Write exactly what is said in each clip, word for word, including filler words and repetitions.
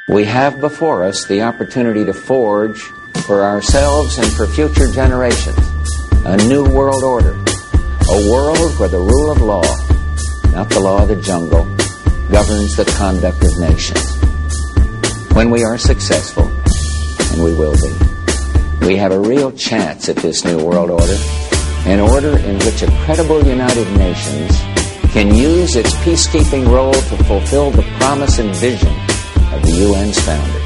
We have before us the opportunity to forge for ourselves and for future generations a new world order, a world where the rule of law, not the law of the jungle, governs the conduct of nations. When we are successful, and we will be, we have a real chance at this new world order, an order in which a credible United Nations can use its peacekeeping role to fulfill the promise and vision of the U N's founders.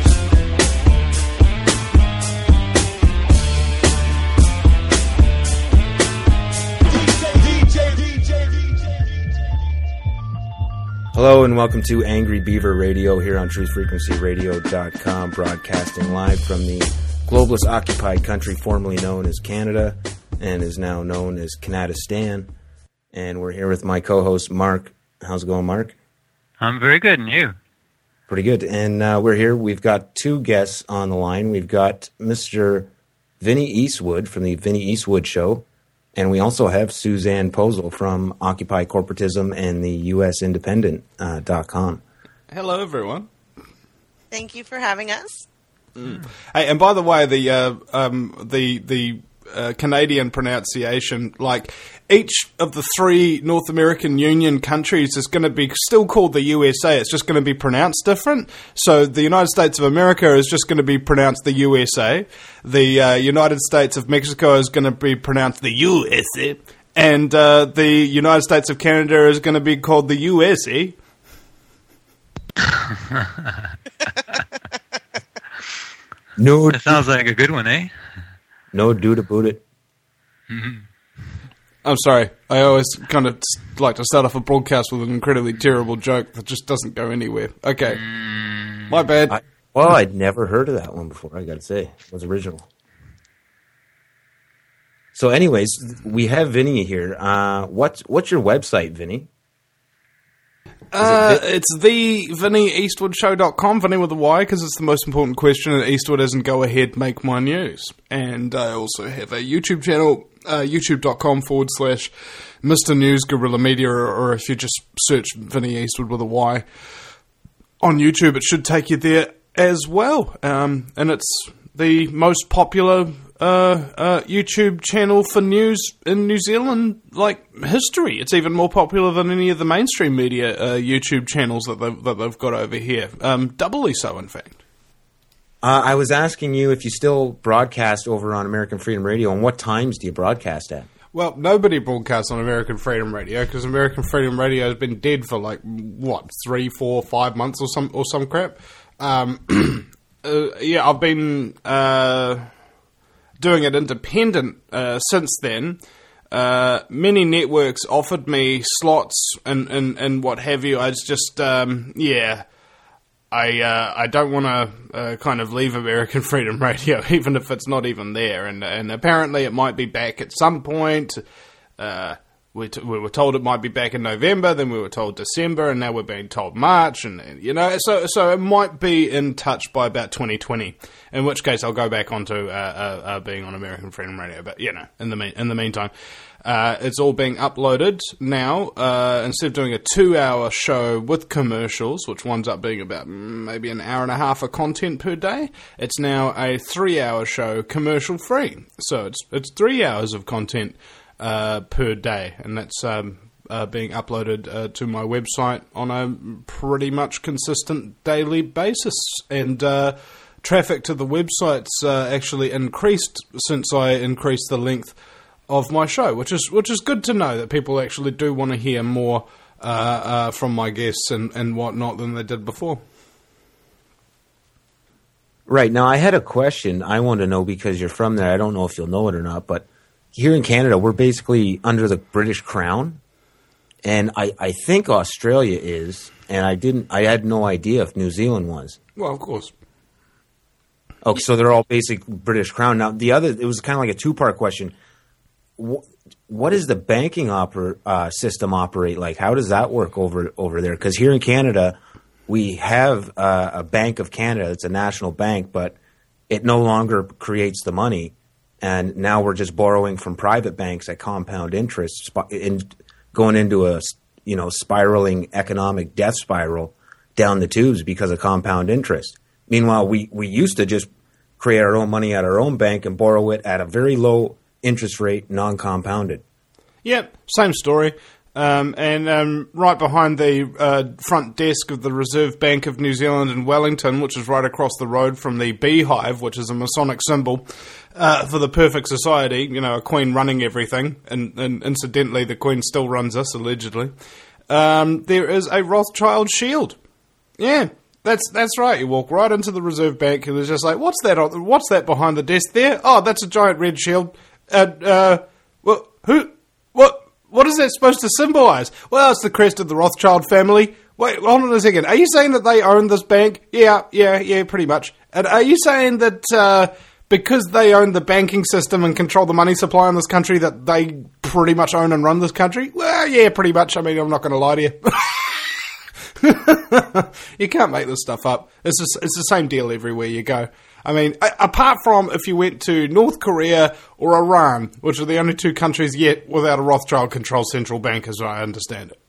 Hello and welcome to Angry Beaver Radio here on truth frequency radio dot com, broadcasting live from the globalist occupied country formerly known as Canada and is now known as Canadistan. And we're here with my co-host Mark. How's it going, Mark? I'm very good, and you? Pretty good. And uh, we're here. We've got two guests on the line. We've got Mister Vinny Eastwood from the Vinny Eastwood Show. And we also have Suzanne Posel from Occupy Corporatism and the U S Independent dot com. Uh, Hello, everyone. Thank you for having us. Mm. Hey, and by the way, the uh, um, the the uh, Canadian pronunciation, like each of the three North American Union countries is going to be still called the U S A. It's just going to be pronounced different. So the United States of America is just going to be pronounced the U S A. The uh, United States of Mexico is going to be pronounced the U S A. And uh, the United States of Canada is going to be called the U S A. No, that sounds like a good one, eh? No dude about it. Mm-hmm. I'm sorry. I always kind of like to start off a broadcast with an incredibly terrible joke that just doesn't go anywhere. Okay. Mm. My bad. I, well, I'd never heard of that one before, I got to say. It was original. So anyways, we have Vinny here. Uh, what's, what's your website, Vinny? Uh, it it's the Vinny Eastwood Show dot com, Vinny with a Y, because it's the most important question at Eastwood isn't go ahead, make my news. And I also have a YouTube channel, uh, youtube.com forward slash Mister News Guerrilla Media, or, or if you just search Vinny Eastwood with a Y on YouTube, it should take you there as well. Um, and it's the most popular Uh, uh, YouTube channel for news in New Zealand, like history. It's even more popular than any of the mainstream media uh, YouTube channels that they've, that they've got over here. Um, doubly so, in fact. Uh, I was asking you if you still broadcast over on American Freedom Radio, and what times do you broadcast at? Well, nobody broadcasts on American Freedom Radio because American Freedom Radio has been dead for like what three, four, five months or some or some crap. Um, uh, yeah, I've been. Uh, doing it independent uh, since then. Uh, many networks offered me slots and, and, and what have you. I was just, um, yeah, I uh, I don't want to uh, kind of leave American Freedom Radio, even if it's not even there. And and apparently it might be back at some point. Uh, we, t- we were told it might be back in November, then we were told December, and now we're being told March. And, and you know, so so it might be in touch by about twenty twenty. In which case, I'll go back onto uh, uh, uh, being on American Freedom Radio. But you know, in the mean, in the meantime, uh, it's all being uploaded now. Uh, instead of doing a two-hour show with commercials, which winds up being about maybe an hour and a half of content per day, it's now a three-hour show, commercial-free. So it's it's three hours of content uh, per day, and that's um, uh, being uploaded uh, to my website on a pretty much consistent daily basis, and. Uh, Traffic to the website's uh, actually increased since I increased the length of my show, which is which is good to know that people actually do want to hear more uh, uh, from my guests and, and whatnot than they did before. Right. Now, I had a question I want to know because you're from there. I don't know if you'll know it or not, but here in Canada, we're basically under the British Crown, and I, I think Australia is, and I didn't. I had no idea if New Zealand was. Well, of course. Okay, so they're all basic British Crown. Now, the other, it was kind of like a two-part question. What, what does the banking oper, uh, system operate like? How does that work over over there? Because here in Canada, we have uh, a Bank of Canada. It's a national bank, but it no longer creates the money. And now we're just borrowing from private banks at compound interest, sp- in, going into a you know spiraling economic death spiral down the tubes because of compound interest. Meanwhile, we, we used to just create our own money at our own bank and borrow it at a very low interest rate, non-compounded. Yep, same story. Um, and um, right behind the uh, front desk of the Reserve Bank of New Zealand in Wellington, which is right across the road from the beehive, which is a Masonic symbol uh, for the perfect society, you know, a queen running everything, and, and incidentally, the queen still runs us, allegedly, um, there is a Rothschild shield. Yeah, that's that's right. You walk right into the Reserve Bank, and it's just like, what's that? on- What's that behind the desk there? Oh, that's a giant red shield. Uh, uh, well, who? What? What is that supposed to symbolise? Well, it's the crest of the Rothschild family. Wait, hold on a second. Are you saying that they own this bank? Yeah, yeah, yeah, pretty much. And are you saying that uh, because they own the banking system and control the money supply in this country, that they pretty much own and run this country? Well, yeah, pretty much. I mean, I'm not going to lie to you. You can't make this stuff up. It's just, it's the same deal everywhere you go. I mean, a- apart from if you went to North Korea or Iran, which are the only two countries yet without a Rothschild-controlled central bank, as I understand it.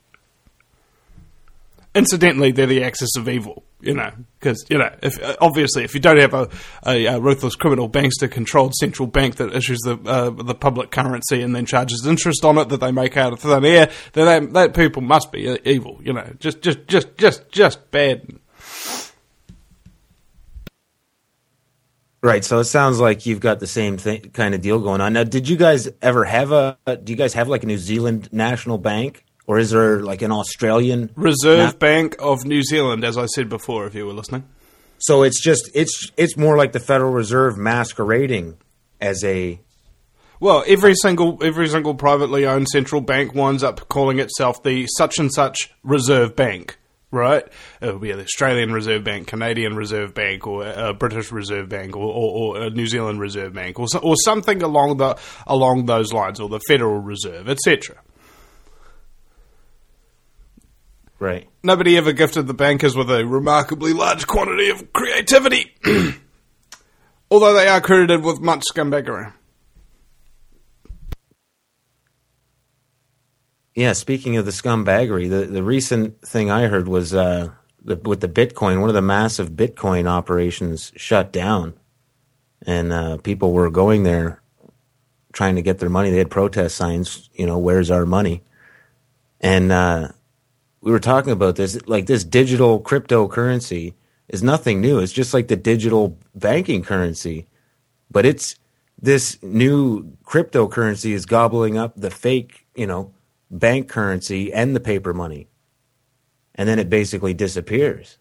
Incidentally, they're the axis of evil, you know, because, you know, if, obviously, if you don't have a, a, a ruthless criminal bankster-controlled central bank that issues the uh, the public currency and then charges interest on it that they make out of thin air, then that, that people must be evil, you know, just, just, just, just, just bad. Right, so it sounds like you've got the same thing, kind of deal going on. Now, did you guys ever have a, do you guys have like a New Zealand national bank? Or is there like an Australian? Reserve na- Bank of New Zealand, as I said before, if you were listening. So it's just, it's it's more like the Federal Reserve masquerading as a... Well, every single every single privately owned central bank winds up calling itself the such and such Reserve Bank. Right, it'll be the Australian Reserve Bank, Canadian Reserve Bank, or a British Reserve Bank, or, or, or a New Zealand Reserve Bank, or so, or something along the along those lines, or the Federal Reserve, et cetera. Right. Nobody ever gifted the bankers with a remarkably large quantity of creativity, although they are credited with much scumbaggery. Yeah, speaking of the scumbaggery, the, the recent thing I heard was uh, the, with the Bitcoin, one of the massive Bitcoin operations shut down. And uh, people were going there trying to get their money. They had protest signs, you know, where's our money? And uh, we were talking about this, like this digital cryptocurrency is nothing new. It's just like the digital banking currency. But it's this new cryptocurrency is gobbling up the fake, you know, bank currency and the paper money, and then it basically disappears.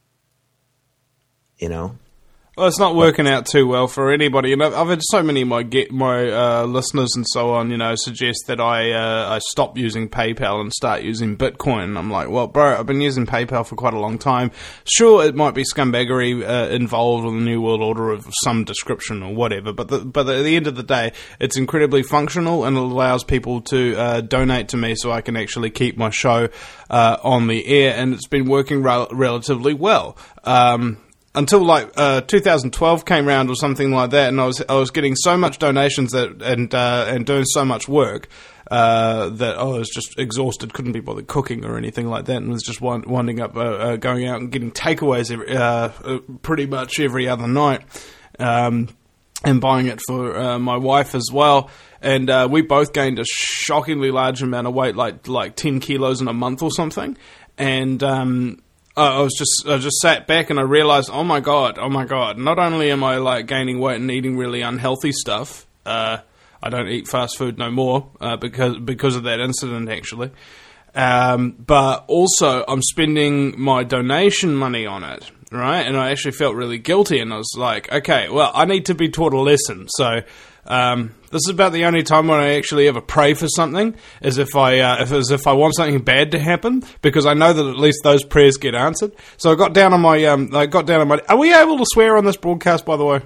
You know, Well, it's not working out too well for anybody, and I've, I've had so many of my get my uh, listeners and so on, you know, suggest that I uh, I stop using PayPal and start using Bitcoin. And I'm like, well, bro, I've been using PayPal for quite a long time. Sure, it might be scumbaggery uh, involved in the New World Order of some description or whatever, but the, but at the end of the day, it's incredibly functional and it allows people to uh, donate to me so I can actually keep my show uh, on the air, and it's been working rel- relatively well. Um, Until like uh, two thousand twelve came around or something like that, and I was I was getting so much donations that and uh, and doing so much work uh, that I was just exhausted, couldn't be bothered cooking or anything like that, and was just wind, winding up uh, uh, going out and getting takeaways every, uh, uh, pretty much every other night, um, and buying it for uh, my wife as well. And uh, we both gained a shockingly large amount of weight, like like ten kilos in a month or something, and. Um, I was just I just sat back and I realized, oh my god, oh my god, not only am I like gaining weight and eating really unhealthy stuff, uh, I don't eat fast food no more uh, because because of that incident actually, um, but also I'm spending my donation money on it, right? And I actually felt really guilty, and I was like, okay, well, I need to be taught a lesson, so. Um, this is about the only time when I actually ever pray for something, is if I uh, if, as if I want something bad to happen, because I know that at least those prayers get answered. So I got down on my um, I got down on my. Are we able to swear on this broadcast, by the way?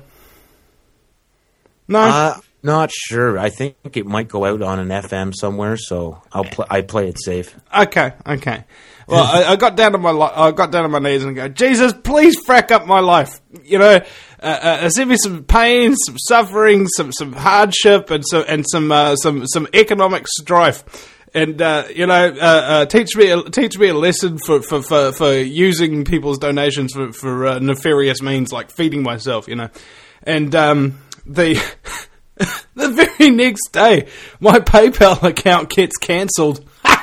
No, uh, not sure. I think it might go out on an F M somewhere, so I'll pl- I play it safe. Okay, okay. Well, I, I got down to my li- I got down on my knees and go, Jesus, please frack up my life. You know, uh, uh, send me some pain, some suffering, some some hardship, and some and some uh, some some economic strife. and uh, you know, uh, uh, teach me a, teach me a lesson for, for, for, for using people's donations for, for uh, nefarious means like feeding myself, you know. And um, the the very next day, my PayPal account gets cancelled.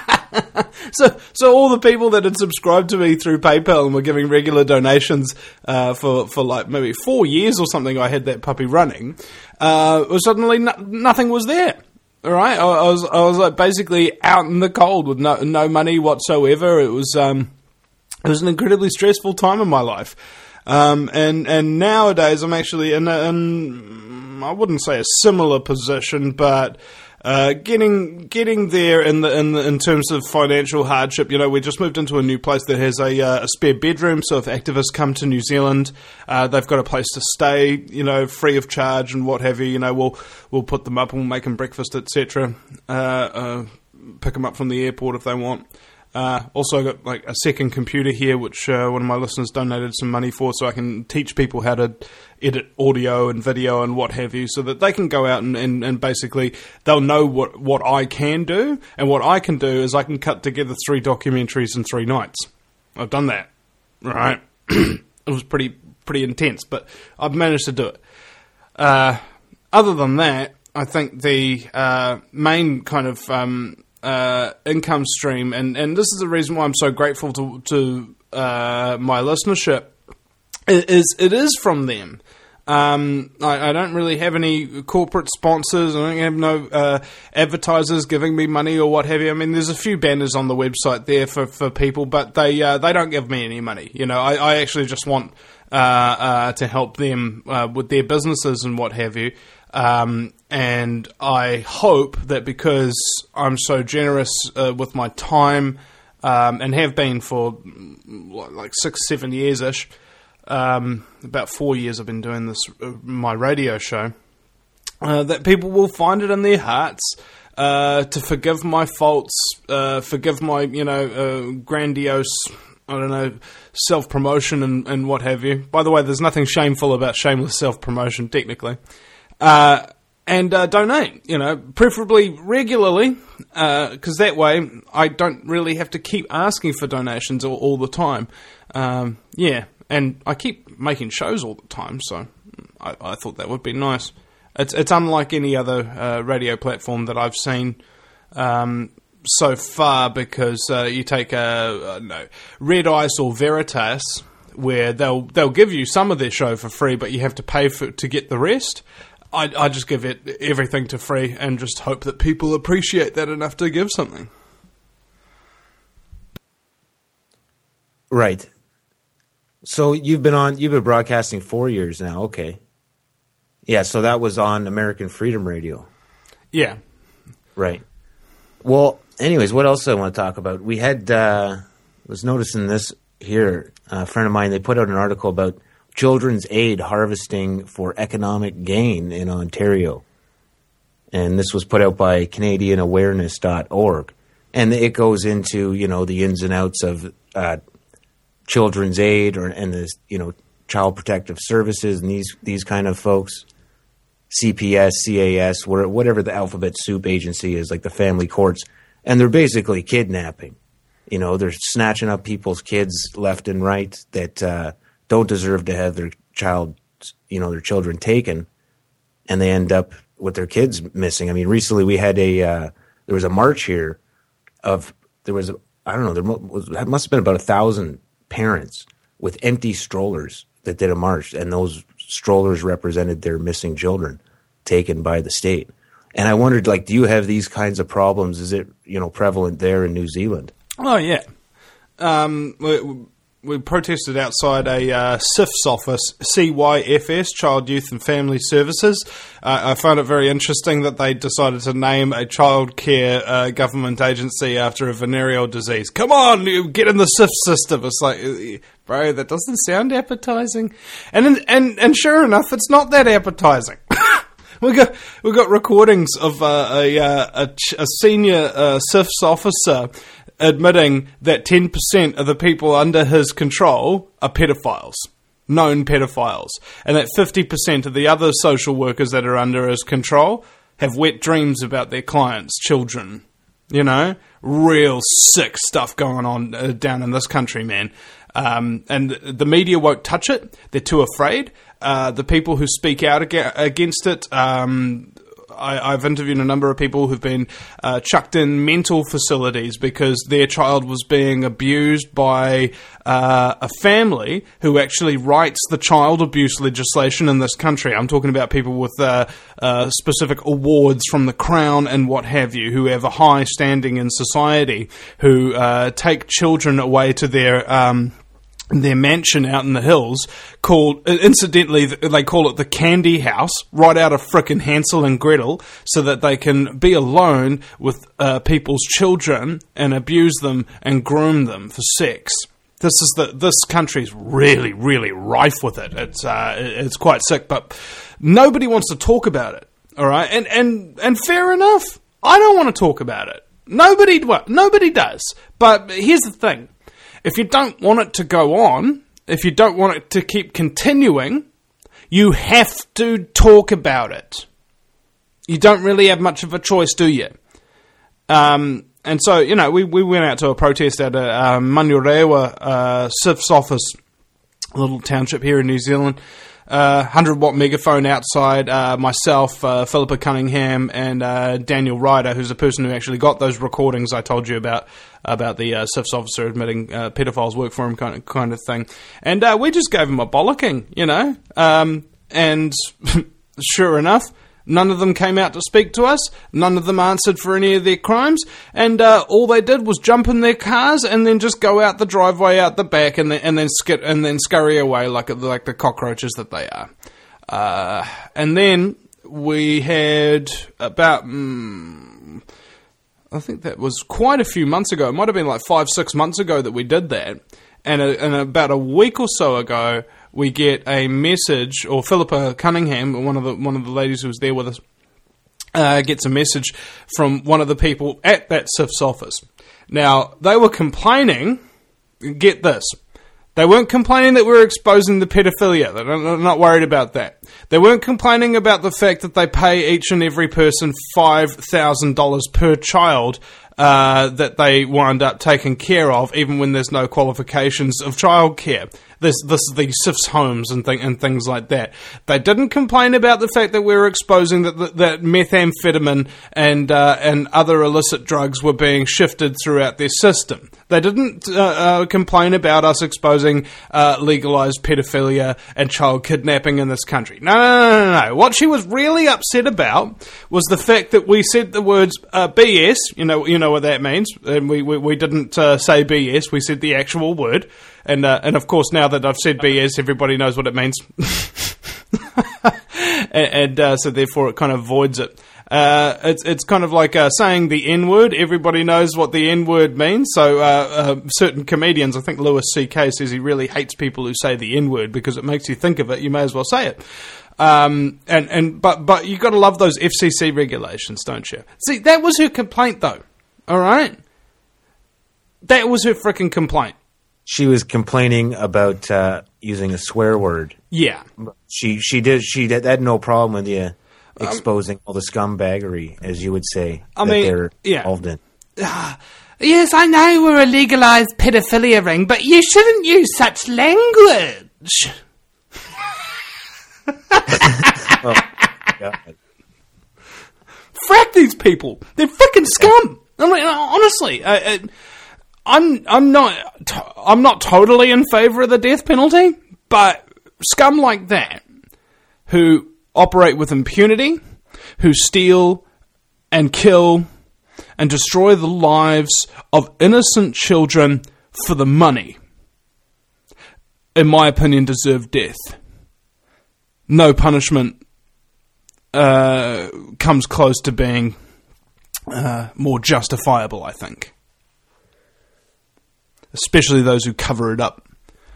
so, so all the people that had subscribed to me through PayPal and were giving regular donations uh, for for like maybe four years or something, I had that puppy running. Uh, was suddenly no, nothing was there. All right, I, I was I was like basically out in the cold with no no money whatsoever. It was um, it was an incredibly stressful time in my life. Um, and, and nowadays I'm actually in, a, in, I wouldn't say a similar position, but, uh, getting, getting there in the, in the, in terms of financial hardship. You know, we just moved into a new place that has a, uh, a spare bedroom. So if activists come to New Zealand, uh, they've got a place to stay, you know, free of charge and what have you. You know, we'll, we'll put them up and we'll make them breakfast, et cetera. Uh, uh, pick them up from the airport if they want. Uh, also got like a second computer here, which uh, one of my listeners donated some money for, so I can teach people how to edit audio and video and what have you, so that they can go out and, and, and basically they'll know what, what I can do, and what I can do is I can cut together three documentaries in three nights. I've done that, right? It was pretty pretty intense, but I've managed to do it. Uh, other than that, I think the uh, main kind of um, Uh, income stream, and, and this is the reason why I'm so grateful to, to uh, my listenership, is it is from them. Um, I, I don't really have any corporate sponsors. I don't have no uh, advertisers giving me money or what have you. I mean, there's a few banners on the website there for, for people, but they uh, they don't give me any money. You know, I, I actually just want uh, uh, to help them uh, with their businesses and what have you. Um, and I hope that because I'm so generous uh, with my time, um, and have been for like six, seven years-ish, um, about four years I've been doing this, uh, my radio show, uh, that people will find it in their hearts uh, to forgive my faults, uh, forgive my, you know, uh, grandiose, I don't know, self-promotion and, and what have you. By the way, there's nothing shameful about shameless self-promotion, technically. Uh, and uh, donate, you know, preferably regularly, because uh, that way I don't really have to keep asking for donations all, all the time. Um, yeah, and I keep making shows all the time, so I, I thought that would be nice. It's it's unlike any other uh, radio platform that I've seen um, so far, because uh, you take a, a no, Red Ice or Veritas, where they'll they'll give you some of their show for free, but you have to pay for to get the rest. I, I just give it everything to free and just hope that people appreciate that enough to give something. Right. So you've been on, you've been broadcasting four years now. Okay. Yeah. So that was on American Freedom Radio. Yeah. Right. Well, anyways, what else I want to talk about? We had, uh, was noticing this here, a friend of mine, they put out an article about children's aid harvesting for economic gain in Ontario. And this was put out by Canadian Awareness dot org. And it goes into, you know, the ins and outs of uh, children's aid or and the, you know, Child Protective Services and these these kind of folks, C P S, C A S, whatever the alphabet soup agency is, like the family courts. And they're basically kidnapping. You know, they're snatching up people's kids left and right that uh, don't deserve to have their child, you know, their children taken, and they end up with their kids missing. I mean, recently we had a, uh, there was a march here of, there was, a, I don't know, there was, that must have been about a thousand parents with empty strollers that did a march, and those strollers represented their missing children taken by the state. And I wondered, like, do you have these kinds of problems? Is it, you know, prevalent there in New Zealand? Oh, yeah. Um, we, we protested outside a uh, C Y F S office, C Y F S, Child, Youth and Family Services. Uh, I found it very interesting that they decided to name a child care uh, government agency after a venereal disease. Come on, you get in the C Y F S system. It's like, bro, that doesn't sound appetizing. And and and sure enough, it's not that appetizing. We got we got recordings of uh, a, uh, a a senior uh, C Y F S officer admitting that ten percent of the people under his control are pedophiles, known pedophiles, and that fifty percent of the other social workers that are under his control have wet dreams about their clients' children You know, real sick stuff going on uh, down in this country, man. Um, and the media won't touch it. They're too afraid. Uh, the people who speak out ag- against it, um, I, I've interviewed a number of people who've been uh, chucked in mental facilities because their child was being abused by uh, a family who actually writes the child abuse legislation in this country. I'm talking about people with uh, uh, specific awards from the Crown and what have you, who have a high standing in society, who uh, take children away to their... Um, their mansion out in the hills, called, incidentally, they call it the Candy House, right out of frickin' Hansel and Gretel, so that they can be alone with uh, people's children and abuse them and groom them for sex. This is the this country's really, really rife with it. It's uh, it's quite sick, but nobody wants to talk about it. All right, and and and fair enough. I don't want to talk about it. Nobody, well, nobody does. But here's the thing. If you don't want it to go on, if you don't want it to keep continuing, you have to talk about it. You don't really have much of a choice, do you? Um, and so, you know, we, we went out to a protest at a uh, Manurewa uh, S I F's office, a little township here in New Zealand. Uh, one hundred watt megaphone outside, uh, myself, uh, Philippa Cunningham, and uh, Daniel Ryder, who's the person who actually got those recordings I told you about, about the uh, S I F's officer admitting uh, pedophiles work for him kind of, kind of thing. And uh, we just gave him a bollocking, you know. Um, and sure enough, none of them came out to speak to us. None of them answered for any of their crimes. And uh, all they did was jump in their cars and then just go out the driveway, out the back, and then and then skit and then scurry away like like the cockroaches that they are. Uh, and then we had about, mm, I think that was quite a few months ago. It might have been like five, six months ago that we did that. And, a, and about a week or so ago, we get a message, or Philippa Cunningham, one of the one of the ladies who was there with us, uh, gets a message from one of the people at that S I F's office. Now, they were complaining, get this, they weren't complaining that we were exposing the pedophilia. They're not worried about that. They weren't complaining about the fact that they pay each and every person five thousand dollars per child uh, that they wind up taking care of, even when there's no qualifications of childcare. This, this is the S I F's homes and, th- and things like that. They didn't complain about the fact that we were exposing that, that, that methamphetamine and uh, and other illicit drugs were being shifted throughout their system. They didn't uh, uh, complain about us exposing uh, legalized pedophilia and child kidnapping in this country. No, no, no, no, no. What she was really upset about was the fact that we said the words uh, B S. You know, you know what that means. And we we, we didn't uh, say B S. We said the actual word. And uh, and of course, now that I've said B S, everybody knows what it means. and and uh, so therefore it kind of voids it. Uh, it's it's kind of like uh, saying the N-word. Everybody knows what the N-word means. So uh, uh, certain comedians, I think Louis C K says he really hates people who say the N-word because it makes you think of it. You may as well say it. Um, and, and but but you got to love those F C C regulations, don't you? See, that was her complaint, though. All right, that was her freaking complaint. She was complaining about uh, using a swear word. Yeah, she she did she did, had no problem with you exposing um, all the scumbaggery, as you would say, I that mean, they're yeah. involved in. Uh, yes, I know we're a legalised pedophilia ring, but you shouldn't use such language. Oh, God. Frack these people! They're freaking scum. I mean, honestly. Uh, uh, I'm I'm not I'm not totally in favour of the death penalty, but scum like that, who operate with impunity, who steal and kill and destroy the lives of innocent children for the money, in my opinion, deserve death. No punishment uh, comes close to being uh, more justifiable, I think. Especially those who cover it up.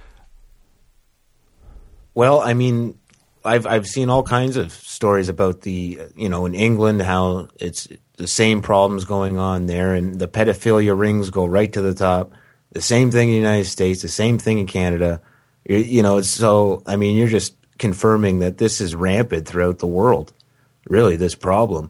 Well, I mean, I've I've seen all kinds of stories about the, you know, in England, how it's the same problems going on there, and the pedophilia rings go right to the top. The same thing in the United States, the same thing in Canada. You, you know, it's so, I mean, you're just confirming that this is rampant throughout the world, really, this problem.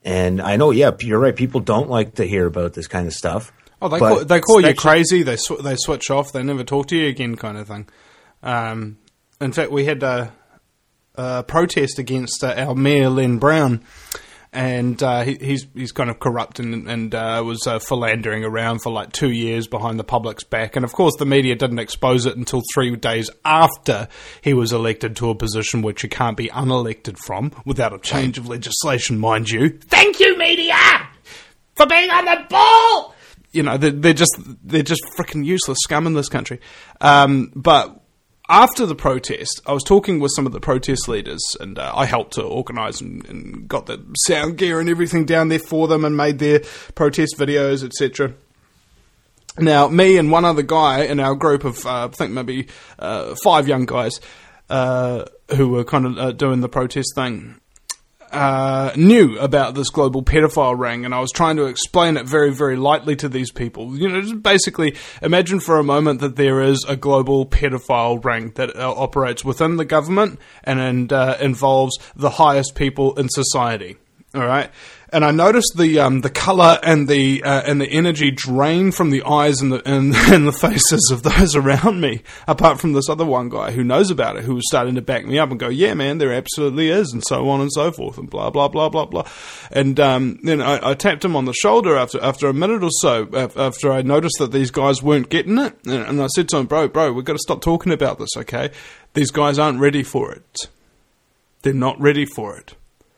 And I know, yeah, you're right. People don't like to hear about this kind of stuff. Oh, they but call, they call you especially- crazy. They sw- they switch off. They never talk to you again, kind of thing. Um, in fact, we had a, a protest against uh, our mayor, Len Brown, and uh, he, he's he's kind of corrupt and, and uh, was uh, philandering around for like two years behind the public's back. And of course, the media didn't expose it until three days after he was elected to a position which you can't be unelected from without a change of legislation, mind you. Thank you, media, for being on the ball. You know, they're, they're just they're just freaking useless scum in this country. Um, but after the protest, I was talking with some of the protest leaders, and uh, I helped to organise and, and got the sound gear and everything down there for them, and made their protest videos, et cetera. Now, me and one other guy in our group of, uh, I think maybe uh, five young guys uh, who were kind of uh, doing the protest thing, Uh, knew about this global pedophile ring, and I was trying to explain it very, very lightly to these people. You know, just basically imagine for a moment that there is a global pedophile ring that uh, operates within the government and, and uh, involves the highest people in society. All right, and I noticed the um, the color and the uh, and the energy drain from the eyes and the and, and the faces of those around me. Apart from this other one guy who knows about it, who was starting to back me up and go, "Yeah, man, there absolutely is," and so on and so forth, and blah blah blah blah blah. And um, then I, I tapped him on the shoulder after after a minute or so after I noticed that these guys weren't getting it, and I said to him, "Bro, bro, we've got to stop talking about this, okay? These guys aren't ready for it. They're not ready for it."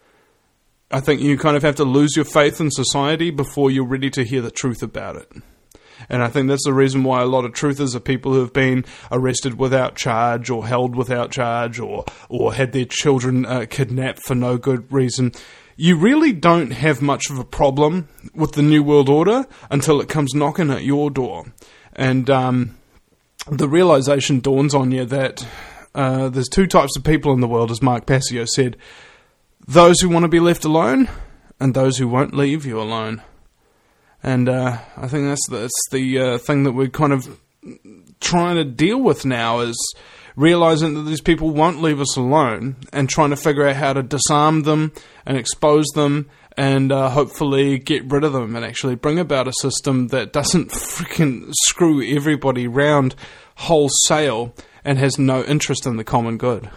I think you kind of have to lose your faith in society before you're ready to hear the truth about it. And I think that's the reason why a lot of truthers are people who have been arrested without charge or held without charge or, or had their children uh, kidnapped for no good reason. You really don't have much of a problem with the New World Order until it comes knocking at your door. And um, the realization dawns on you that uh, there's two types of people in the world, as Mark Passio said. Those who want to be left alone, and those who won't leave you alone. And uh, I think that's the, that's the uh, thing that we're kind of trying to deal with now, is realizing that these people won't leave us alone, and trying to figure out how to disarm them and expose them and uh, hopefully get rid of them and actually bring about a system that doesn't freaking screw everybody round wholesale and has no interest in the common good.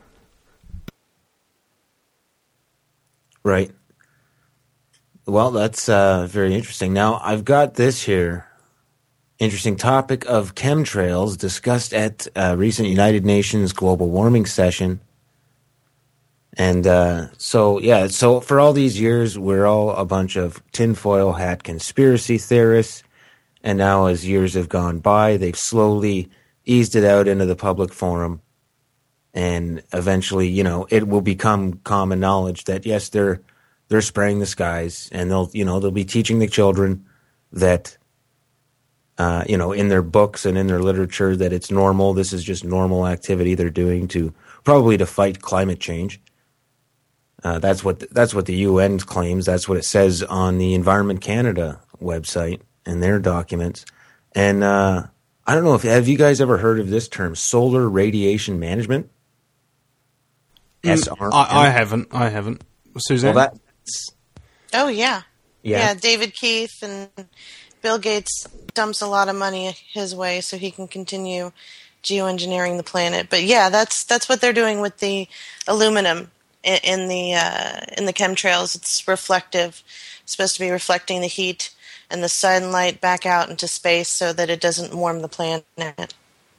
Right. Well, that's uh, very interesting. Now, I've got this here. Interesting topic of chemtrails discussed at a recent United Nations global warming session. And uh, so, yeah, so for all these years, we're all a bunch of tinfoil hat conspiracy theorists. And now as years have gone by, they've slowly eased it out into the public forum. And eventually, you know, it will become common knowledge that, yes, they're they're spraying the skies, and they'll, you know, they'll be teaching the children that, uh, you know, in their books and in their literature that it's normal. This is just normal activity they're doing to probably to fight climate change. Uh, that's what that's what the U N claims. That's what it says on the Environment Canada website and their documents. And uh, I don't know if have you guys ever heard of this term, solar radiation management? S R M. I, I haven't. I haven't. Suzanne? Well, that's, Oh, yeah. yeah. Yeah, David Keith and Bill Gates dumps a lot of money his way so he can continue geoengineering the planet. But yeah, that's that's what they're doing with the aluminum in, in the uh, in the chemtrails. It's reflective. It's supposed to be reflecting the heat and the sunlight back out into space so that it doesn't warm the planet.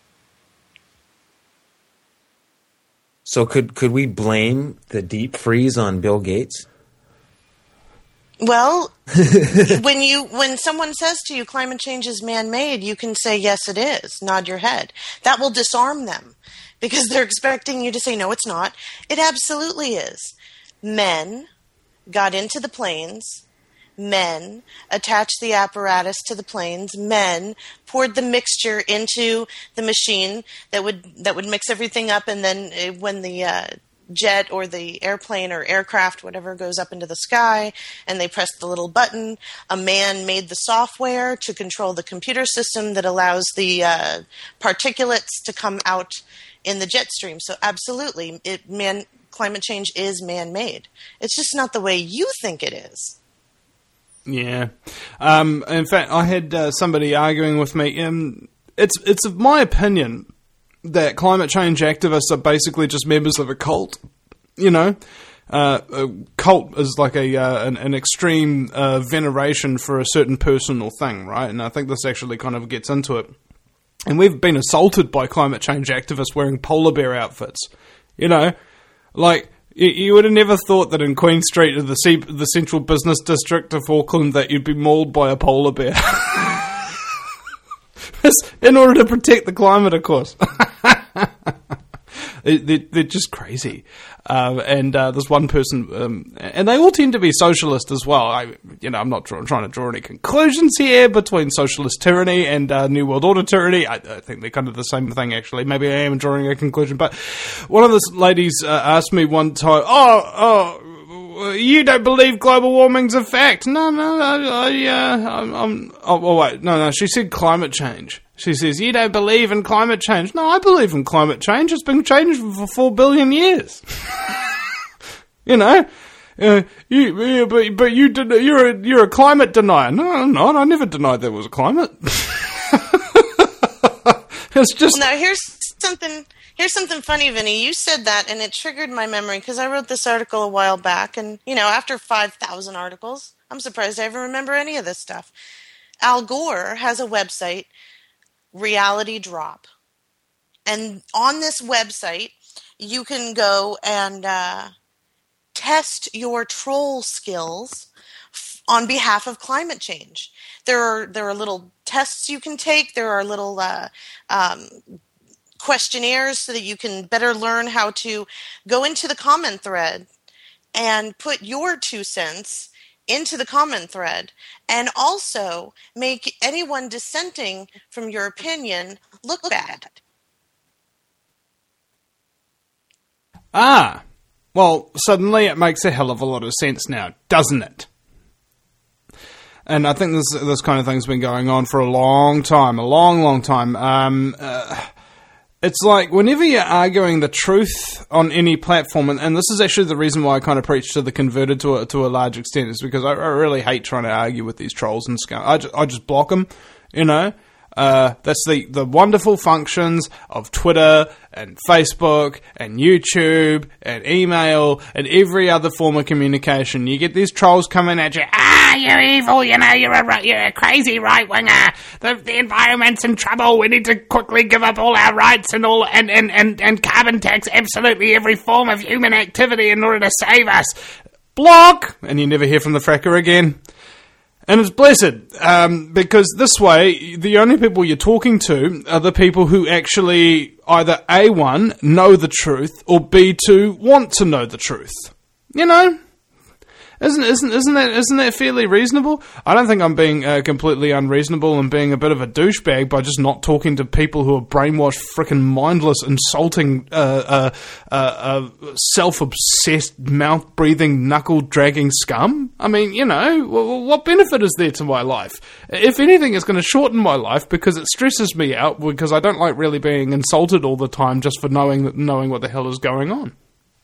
So could could we blame the deep freeze on Bill Gates? Well, when you when someone says to you climate change is man-made, you can say yes it is. Nod your head. That will disarm them because they're expecting you to say no it's not. It absolutely is. Men got into the planes. Men attached the apparatus to the planes. Men poured the mixture into the machine that would that would mix everything up, and then uh, when the uh, jet or the airplane or aircraft, whatever, goes up into the sky, and they press the little button, a man made the software to control the computer system that allows the uh, particulates to come out in the jet stream. So absolutely, it man climate change is man-made. It's just not the way you think it is. Yeah. Um, in fact, I had uh, somebody arguing with me. Um, it's it's of my opinion that climate change activists are basically just members of a cult. You know, uh, a cult is like a uh, an, an extreme uh, veneration for a certain personal thing, right? And I think this actually kind of gets into it. And we've been assaulted by climate change activists wearing polar bear outfits. You know, like, you, you would have never thought that in Queen Street, the, C- the central business district of Auckland, that you'd be mauled by a polar bear. In order to protect the climate, of course. They're, they're just crazy. Uh, and uh, there's one person, um, and they all tend to be socialist as well. I, you know, I'm not tr- trying to draw any conclusions here between socialist tyranny and uh, New World Order tyranny. I, I think they're kind of the same thing, actually. Maybe I am drawing a conclusion. But one of the ladies uh, asked me one time, oh, oh, you don't believe global warming's a fact. No, no, I, I, uh, I'm, I'm, oh, oh, wait, no, no, she said climate change. She says, you don't believe in climate change. No, I believe in climate change. It's been changing for four billion years. You know, uh, you, yeah, but, but you did, you're a, you're a climate denier. No, I'm not. I never denied there was a climate. It's just... Well, now, here's something, here's something funny, Vinny. You said that, and it triggered my memory, because I wrote this article a while back, and, you know, after five thousand articles, I'm surprised I ever remember any of this stuff. Al Gore has a website, Reality Drop. And on this website, you can go and uh, test your troll skills f- on behalf of climate change. There are there are little tests you can take. There are little uh, um, questionnaires so that you can better learn how to go into the comment thread and put your two cents into the comment thread, and also make anyone dissenting from your opinion look bad. Ah, well, suddenly it makes a hell of a lot of sense now, doesn't it? And I think this this kind of thing's been going on for a long time, a long, long time. Um, uh, It's like, whenever you're arguing the truth on any platform, and, and this is actually the reason why I kind of preach to the converted to a, to a large extent, is because I, I really hate trying to argue with these trolls and scum. I just, I just block them, you know? Uh, that's the, the wonderful functions of Twitter and Facebook and YouTube and email and every other form of communication. You get these trolls coming at you, ah, you're evil, you know, you're a, you're a crazy right-winger, the, the environment's in trouble, we need to quickly give up all our rights and all and, and, and, and carbon tax absolutely every form of human activity in order to save us. Block! And you never hear from the fracker again. And it's blessed, um, because this way, the only people you're talking to are the people who actually either A, one, know the truth, or B, two, want to know the truth. You know? Isn't isn't isn't that isn't that fairly reasonable? I don't think I'm being uh, completely unreasonable and being a bit of a douchebag by just not talking to people who are brainwashed, frickin' mindless, insulting, uh, uh, uh, uh, self-obsessed, mouth-breathing, knuckle-dragging scum. I mean, you know, w- what benefit is there to my life? If anything, it's going to shorten my life because it stresses me out because I don't like really being insulted all the time just for knowing knowing what the hell is going on.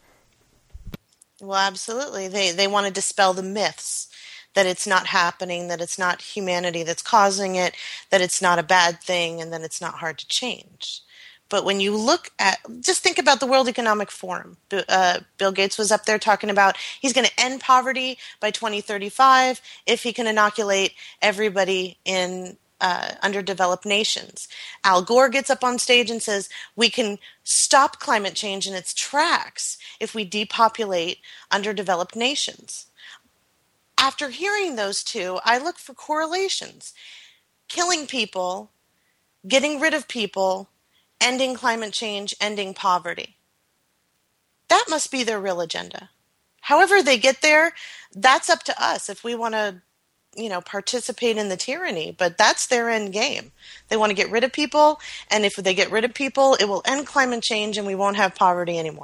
Well, absolutely. They they want to dispel the myths that it's not happening, that it's not humanity that's causing it, that it's not a bad thing, and that it's not hard to change. But when you look at, just think about the World Economic Forum. Uh, Bill Gates was up there talking about he's going to end poverty by twenty thirty-five if he can inoculate everybody in Uh, underdeveloped nations. Al Gore gets up on stage and says, we can stop climate change in its tracks if we depopulate underdeveloped nations. After hearing those two, I look for correlations. Killing people, getting rid of people, ending climate change, ending poverty. That must be their real agenda. However they get there, that's up to us if we want to you know, participate in the tyranny, but that's their end game. They want to get rid of people, and if they get rid of people, it will end climate change and we won't have poverty anymore.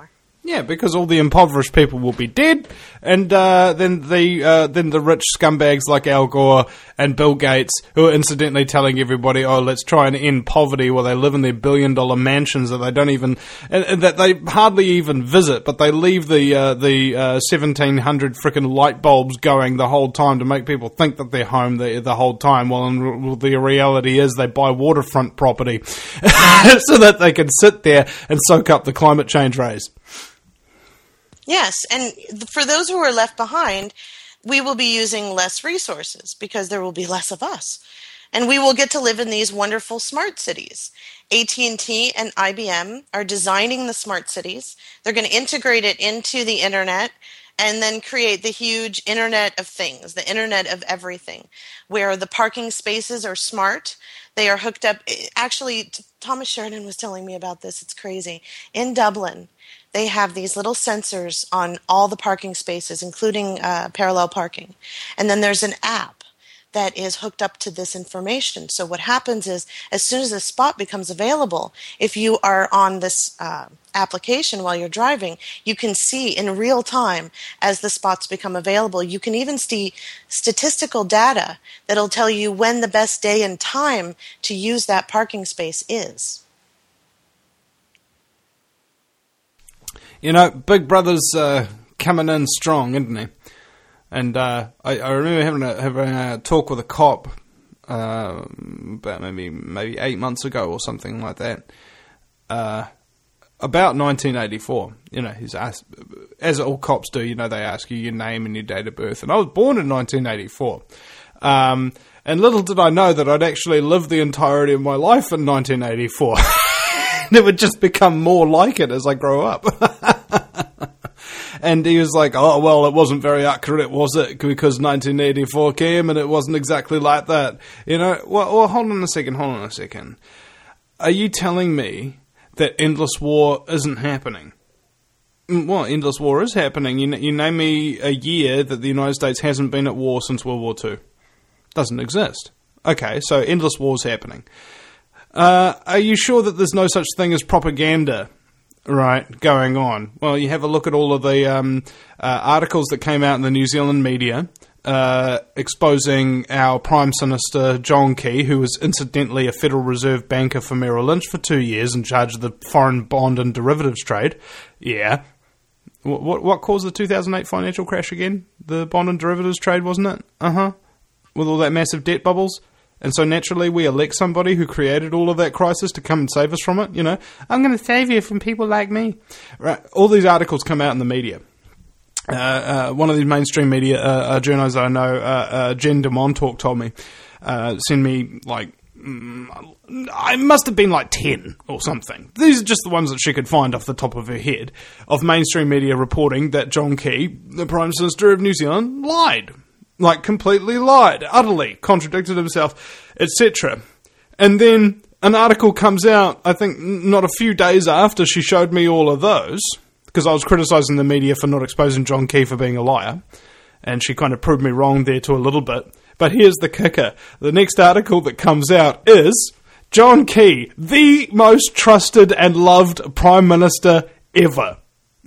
Yeah, because all the impoverished people will be dead, and uh, then the uh, then the rich scumbags like Al Gore and Bill Gates, who are incidentally telling everybody, "Oh, let's try and end poverty," while they live in their billion-dollar mansions that they don't even and, and that they hardly even visit, but they leave the uh, the uh, seventeen hundred frickin' light bulbs going the whole time to make people think that they're home the the whole time. While in re- the reality is they buy waterfront property so that they can sit there and soak up the climate change rays. Yes, and for those who are left behind, we will be using less resources because there will be less of us. And we will get to live in these wonderful smart cities. A T and T and I B M are designing the smart cities. They're going to integrate it into the internet and then create the huge Internet of Things, the Internet of Everything, where the parking spaces are smart. They are hooked up. Actually, Thomas Sheridan was telling me about this. It's crazy. In Dublin, they have these little sensors on all the parking spaces, including uh, parallel parking. And then there's an app that is hooked up to this information. So what happens is, as soon as a spot becomes available, if you are on this uh, application while you're driving, you can see in real time as the spots become available. You can even see statistical data that'll tell you when the best day and time to use that parking space is. You know, Big Brother's uh, coming in strong, isn't he? And uh, I, I remember having a, having a talk with a cop uh, about maybe maybe eight months ago or something like that uh, about nineteen eighty-four. You know, he's asked, as all cops do. You know, they ask you your name and your date of birth. And I was born in nineteen eighty-four. Um, and little did I know that I'd actually lived the entirety of my life in nineteen eighty-four. And it would just become more like it as I grow up. And he was like, oh, well, it wasn't very accurate, was it? Because nineteen eighty-four came and it wasn't exactly like that. You know, well, well, hold on a second, hold on a second. Are you telling me that endless war isn't happening? Well, endless war is happening. You, you name me a year that the United States hasn't been at war since World War Two. Doesn't exist. Okay, so endless war's happening. Uh, are you sure that there's no such thing as propaganda, right, going on? Well, you have a look at all of the um, uh, articles that came out in the New Zealand media uh, exposing our Prime Minister, John Key, who was incidentally a Federal Reserve banker for Merrill Lynch for two years in charge of the foreign bond and derivatives trade. Yeah. What, what, what caused the two thousand eight financial crash again? The bond and derivatives trade, wasn't it? Uh-huh. With all that massive debt bubbles. And so naturally we elect somebody who created all of that crisis to come and save us from it. You know, I'm going to save you from people like me. Right? All these articles come out in the media. Uh, uh, one of these mainstream media uh, uh, journalists I know, uh, uh, Jen de Montauk, told me, uh, send me like, mm, I must have been like ten or something. These are just the ones that she could find off the top of her head of mainstream media reporting that John Key, the Prime Minister of New Zealand, lied. Like, completely lied, utterly contradicted himself, et cetera. And then an article comes out, I think not a few days after she showed me all of those, because I was criticising the media for not exposing John Key for being a liar, and she kind of proved me wrong there to a little bit. But here's the kicker. The next article that comes out is John Key, the most trusted and loved Prime Minister ever.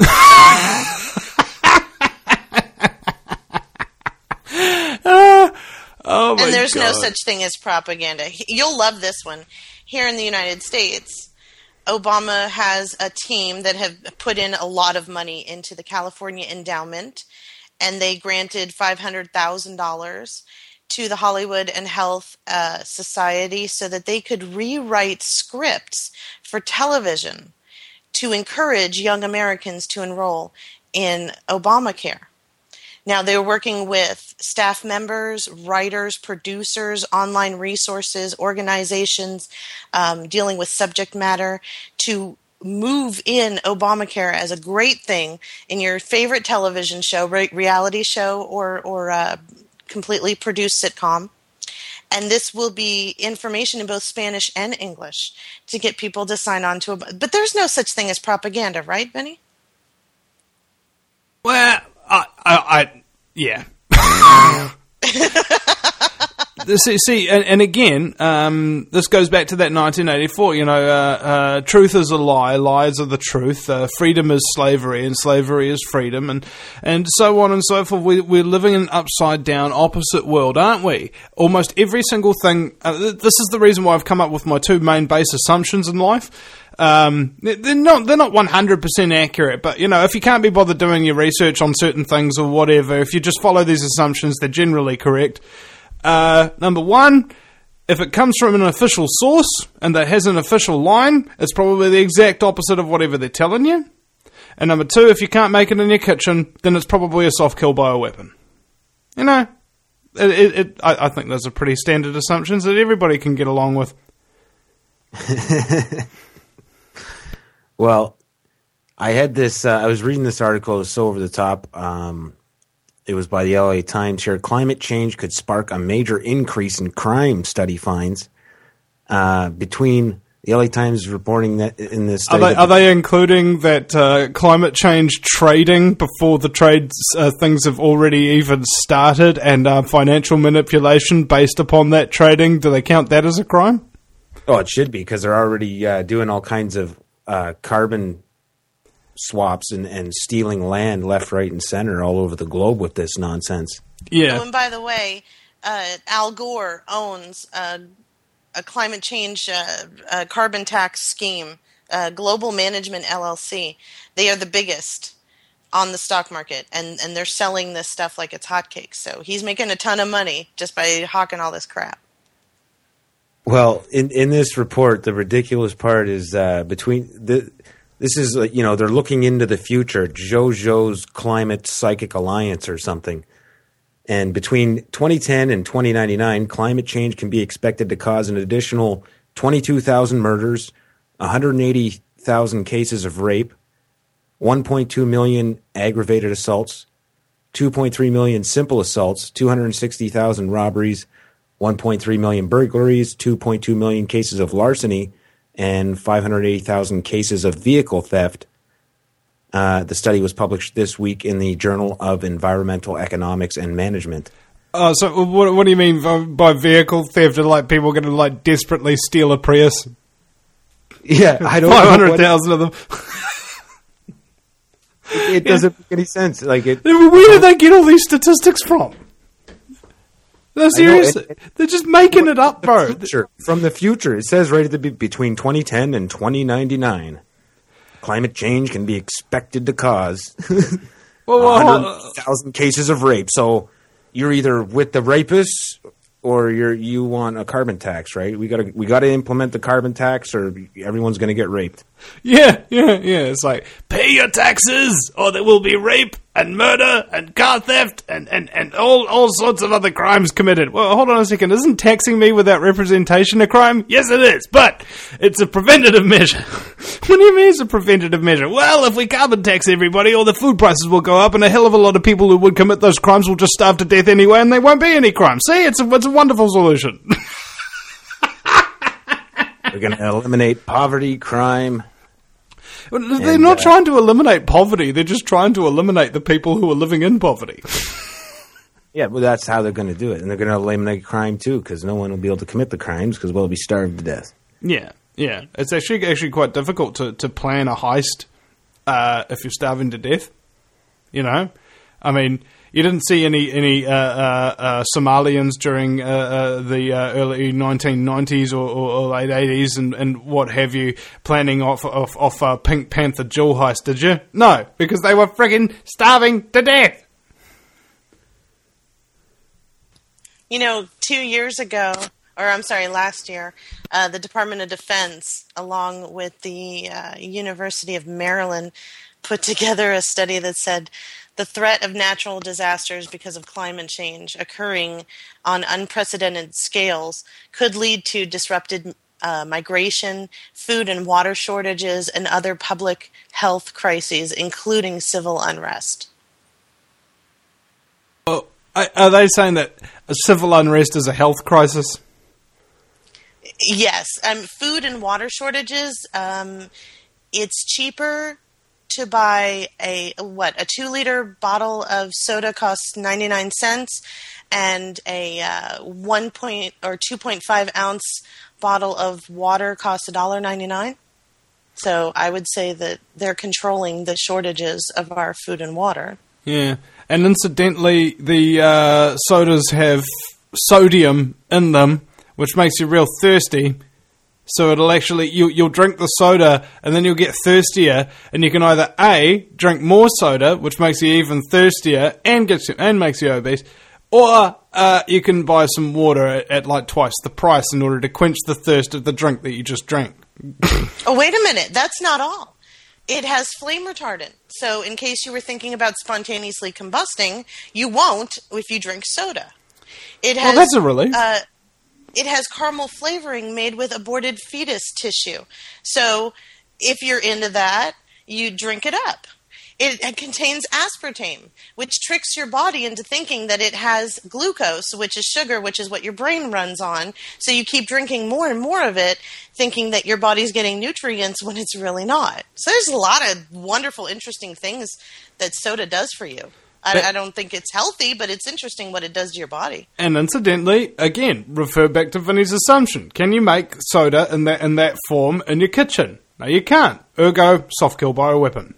Oh my and there's God. no such thing as propaganda. You'll love this one. Here in the United States, Obama has a team that have put in a lot of money into the California Endowment, and they granted five hundred thousand dollars to the Hollywood and Health uh, Society so that they could rewrite scripts for television to encourage young Americans to enroll in Obamacare. Now, they're working with staff members, writers, producers, online resources, organizations um, dealing with subject matter to move in Obamacare as a great thing in your favorite television show, re- reality show, or, or uh, completely produced sitcom. And this will be information in both Spanish and English to get people to sign on to it. But there's no such thing as propaganda, right, Benny? Well, I, I, I yeah. See, see and, and again, um, this goes back to that nineteen eighty-four, you know, uh, uh, truth is a lie, lies are the truth, uh, freedom is slavery, and slavery is freedom, and, and so on and so forth. We, we're living in an upside-down, opposite world, aren't we? Almost every single thing, uh, this is the reason why I've come up with my two main base assumptions in life. Um, they're not, they're not one hundred percent accurate, but, you know, if you can't be bothered doing your research on certain things or whatever, if you just follow these assumptions, they're generally correct. Uh, number one, if it comes from an official source and that has an official line, it's probably the exact opposite of whatever they're telling you. And number two, if you can't make it in your kitchen, then it's probably a soft kill by a weapon. You know, it, it, it, I, I think those are pretty standard assumptions that everybody can get along with. Well, I had this, uh, I was reading this article, it was so over the top. Um, it was by the L A Times here. Climate change could spark a major increase in crime, study finds. Uh, between the L A Times reporting that in this study. Are they, are they including that uh, climate change trading before the trade uh, things have already even started and uh, financial manipulation based upon that trading? Do they count that as a crime? Oh, it should be, because they're already uh, doing all kinds of uh, carbon swaps and, and stealing land left, right, and center all over the globe with this nonsense. Yeah. Oh, and by the way, uh, Al Gore owns uh, a climate change uh, uh, carbon tax scheme, uh, Global Management L L C. They are the biggest on the stock market, and, and they're selling this stuff like it's hotcakes. So he's making a ton of money just by hawking all this crap. Well, in, in this report, the ridiculous part is uh, between the. This is, uh, you know, they're looking into the future, JoJo's Climate Psychic Alliance or something. And between twenty ten and twenty ninety-nine, climate change can be expected to cause an additional twenty-two thousand murders, one hundred eighty thousand cases of rape, one point two million aggravated assaults, two point three million simple assaults, two hundred sixty thousand robberies, one point three million burglaries, two point two million cases of larceny, and five hundred eighty thousand cases of vehicle theft. Uh, the study was published this week in the Journal of Environmental Economics and Management. Oh, so what, what do you mean by vehicle theft? Are like people going to like desperately steal a Prius? Yeah, I don't know. five hundred thousand of them. it, it doesn't make any sense. Like it, Where do they get all these statistics from? No, seriously, it, it, they're just making it up, bro. Future, from the future, it says right at the between twenty ten and twenty ninety-nine, climate change can be expected to cause well, one hundred thousand cases of rape. So you're either with the rapists or you're you want a carbon tax, right? We got to we got to implement the carbon tax, or everyone's going to get raped. Yeah, yeah, yeah. It's like pay your taxes, or there will be rape and murder and car theft and, and, and all all sorts of other crimes committed. Well, hold on a second. Isn't taxing me without representation a crime? Yes, it is, but it's a preventative measure. What do you mean it's a preventative measure? Well, if we carbon tax everybody, all the food prices will go up, and a hell of a lot of people who would commit those crimes will just starve to death anyway, and there won't be any crime. See, it's a, it's a wonderful solution. We're going to eliminate poverty, crime. They're and, not uh, trying to eliminate poverty. They're just trying to eliminate the people who are living in poverty. Yeah, well, that's how they're going to do it. And they're going to eliminate crime, too, because no one will be able to commit the crimes because we'll be starved to death. Yeah, yeah. It's actually actually quite difficult to, to plan a heist uh, if you're starving to death. You know? I mean, you didn't see any any uh, uh, uh, Somalians during uh, uh, the uh, early nineteen nineties or, or, or late eighties and, and what have you planning off off, off uh, Pink Panther jewel heist, did you? No, because they were friggin' starving to death. You know, two years ago, or I'm sorry, last year, uh, the Department of Defense, along with the uh, University of Maryland, put together a study that said the threat of natural disasters because of climate change occurring on unprecedented scales could lead to disrupted uh, migration, food and water shortages, and other public health crises, including civil unrest. Oh, are they saying that civil unrest is a health crisis? Yes. Um, food and water shortages, um, it's cheaper to buy a, what, a two-liter bottle of soda costs ninety-nine cents, and a uh, one point or two point five ounce bottle of water costs one dollar ninety-nine. So I would say that they're controlling the shortages of our food and water. Yeah, and incidentally, the uh, sodas have sodium in them, which makes you real thirsty. So it'll actually, you, you'll drink the soda and then you'll get thirstier, and you can either A, drink more soda, which makes you even thirstier and gets you, and makes you obese, or uh, you can buy some water at, at like twice the price in order to quench the thirst of the drink that you just drank. Oh, wait a minute. That's not all. It has flame retardant. So in case you were thinking about spontaneously combusting, you won't if you drink soda. It has, well, that's a relief. Uh, it has caramel flavoring made with aborted fetus tissue. So if you're into that, you drink it up. It, it contains aspartame, which tricks your body into thinking that it has glucose, which is sugar, which is what your brain runs on. So you keep drinking more and more of it, thinking that your body's getting nutrients when it's really not. So there's a lot of wonderful, interesting things that soda does for you. I, I don't think it's healthy, but it's interesting what it does to your body. And incidentally, again, refer back to Vinny's assumption. Can you make soda in that in that form in your kitchen? No, you can't. Ergo, soft kill bioweapon.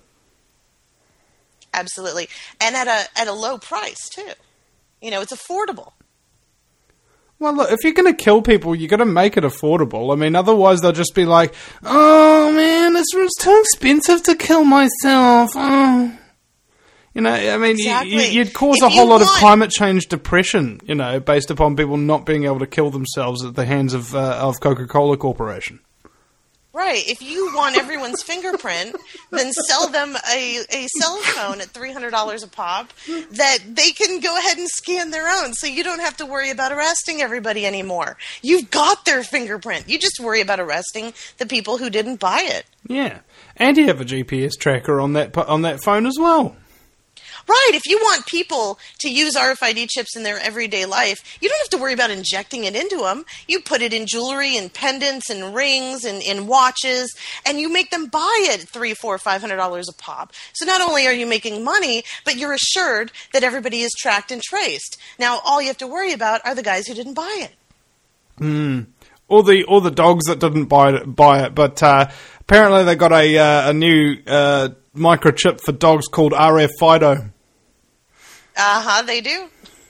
Absolutely. And at a at a low price, too. You know, it's affordable. Well, look, if you're going to kill people, you got to make it affordable. I mean, otherwise they'll just be like, oh, man, it's, it's too expensive to kill myself. Oh. You know, I mean, exactly. you, you'd cause if a whole lot want- of climate change depression, you know, based upon people not being able to kill themselves at the hands of uh, of Coca-Cola Corporation. Right. If you want everyone's fingerprint, then sell them a, a cell phone at three hundred dollars a pop that they can go ahead and scan their own, so you don't have to worry about arresting everybody anymore. You've got their fingerprint. You just worry about arresting the people who didn't buy it. Yeah. And you have a G P S tracker on that on that phone as well. Right. If you want people to use R F I D chips in their everyday life, you don't have to worry about injecting it into them. You put it in jewelry and pendants and rings and in watches, and you make them buy it three, four, five hundred dollars a pop. So not only are you making money, but you're assured that everybody is tracked and traced. Now, all you have to worry about are the guys who didn't buy it. Hmm. Or the or the dogs that didn't buy it, buy it. But uh, apparently they got a uh, a new uh, microchip for dogs called R F Fido. Uh-huh, they do.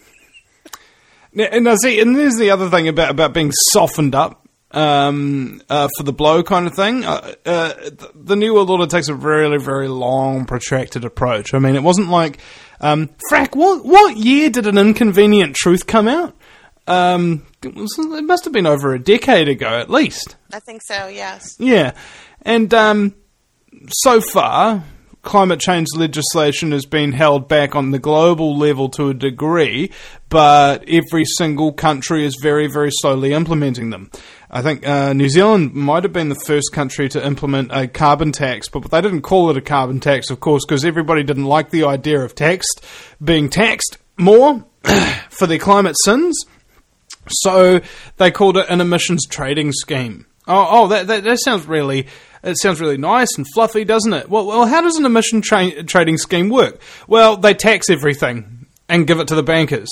Now, and now see, and there's the other thing about, about being softened up um, uh, for the blow kind of thing. Uh, uh, the New World Order takes a really, very long, protracted approach. I mean, it wasn't like... Um, Frack, what, what year did An Inconvenient Truth come out? Um, it, was, it must have been over a decade ago, at least. I think so, yes. Yeah. And um, so far... climate change legislation has been held back on the global level to a degree, but every single country is very, very slowly implementing them. I think uh, New Zealand might have been the first country to implement a carbon tax, but they didn't call it a carbon tax, of course, because everybody didn't like the idea of taxed being taxed more for their climate sins. So they called it an emissions trading scheme. Oh, oh, that that, that sounds really... It sounds really nice and fluffy, doesn't it? Well, well how does an emission tra- trading scheme work? Well, they tax everything and give it to the bankers.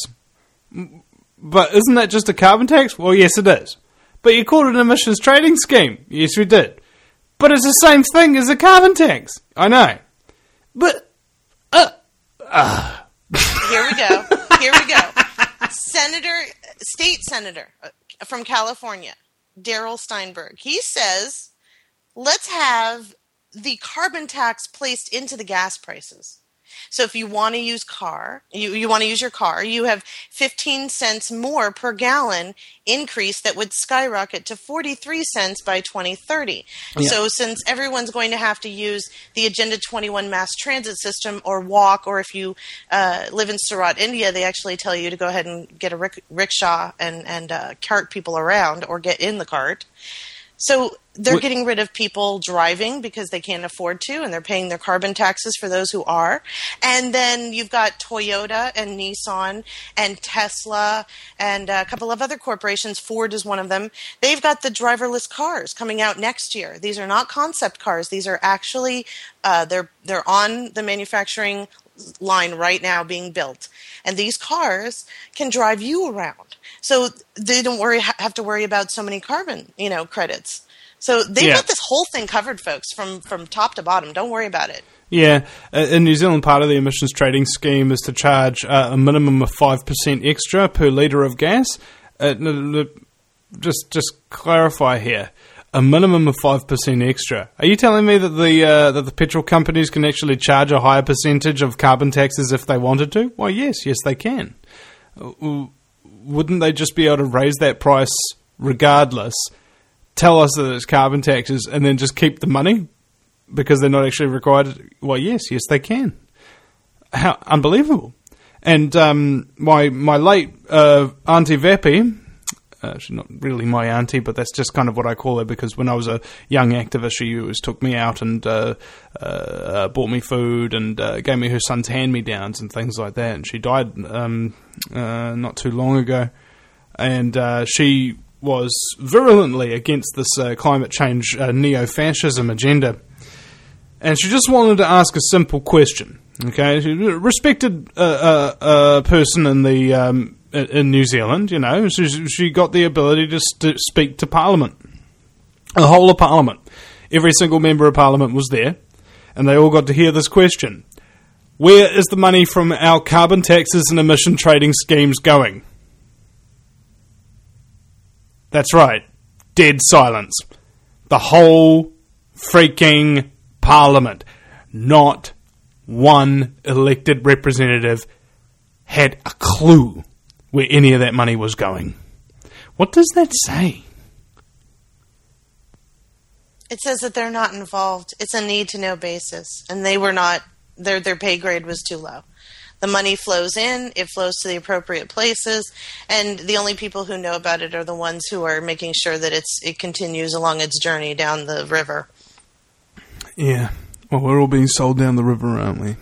But isn't that just a carbon tax? Well, yes, it is. But you called it an emissions trading scheme. Yes, we did. But it's the same thing as a carbon tax. I know. But, uh, uh. Here we go. Here we go. Senator, state senator from California, Darrell Steinberg, he says... let's have the carbon tax placed into the gas prices. So if you want to use car, you, you want to use your car, you have fifteen cents more per gallon increase that would skyrocket to forty-three cents by twenty thirty. Yeah. So since everyone's going to have to use the Agenda twenty-one mass transit system or walk, or if you uh, live in Surat, India, they actually tell you to go ahead and get a rick- rickshaw and, and uh, cart people around or get in the cart. So they're What- getting rid of people driving because they can't afford to, and they're paying their carbon taxes for those who are. And then you've got Toyota and Nissan and Tesla and a couple of other corporations. Ford is one of them. They've got the driverless cars coming out next year. These are not concept cars. These are actually uh, they're they're on the manufacturing line right now being built, and these cars can drive you around. So they don't worry have to worry about so many carbon, you know, credits. So they've Yeah. got this whole thing covered, folks, from, from top to bottom. Don't worry about it. Yeah, uh, in New Zealand, part of the emissions trading scheme is to charge uh, a minimum of five percent extra per litre of gas. Uh, n- n- just just clarify here, a minimum of five percent extra. Are you telling me that the uh, that the petrol companies can actually charge a higher percentage of carbon taxes if they wanted to? Why, yes, yes they can. Uh, Wouldn't they just be able to raise that price regardless, tell us that it's carbon taxes, and then just keep the money because they're not actually required to? Well, yes, yes, they can. How unbelievable. And um, my my late uh, Auntie Vappy, uh, she's not really my auntie, but that's just kind of what I call her because when I was a young activist, she always took me out and uh, uh, bought me food and uh, gave me her son's hand-me-downs and things like that. And she died um, uh, not too long ago. And uh, she was virulently against this uh, climate change uh, neo-fascism agenda. And she just wanted to ask a simple question. Okay, she's a respected uh, uh, uh, person in the um, in New Zealand. You know, she, she got the ability to st- speak to Parliament, the whole of Parliament. Every single member of Parliament was there, and they all got to hear this question: where is the money from our carbon taxes and emission trading schemes going? That's right, dead silence. The whole freaking Parliament, not one elected representative had a clue where any of that money was going. What does that say? It says that they're not involved. It's a need-to-know basis, and they were not. Their their pay grade was too low. The money flows in, it flows to the appropriate places, and the only people who know about it are the ones who are making sure that it's it continues along its journey down the river. Yeah. Well, we're all being sold down the river, aren't we?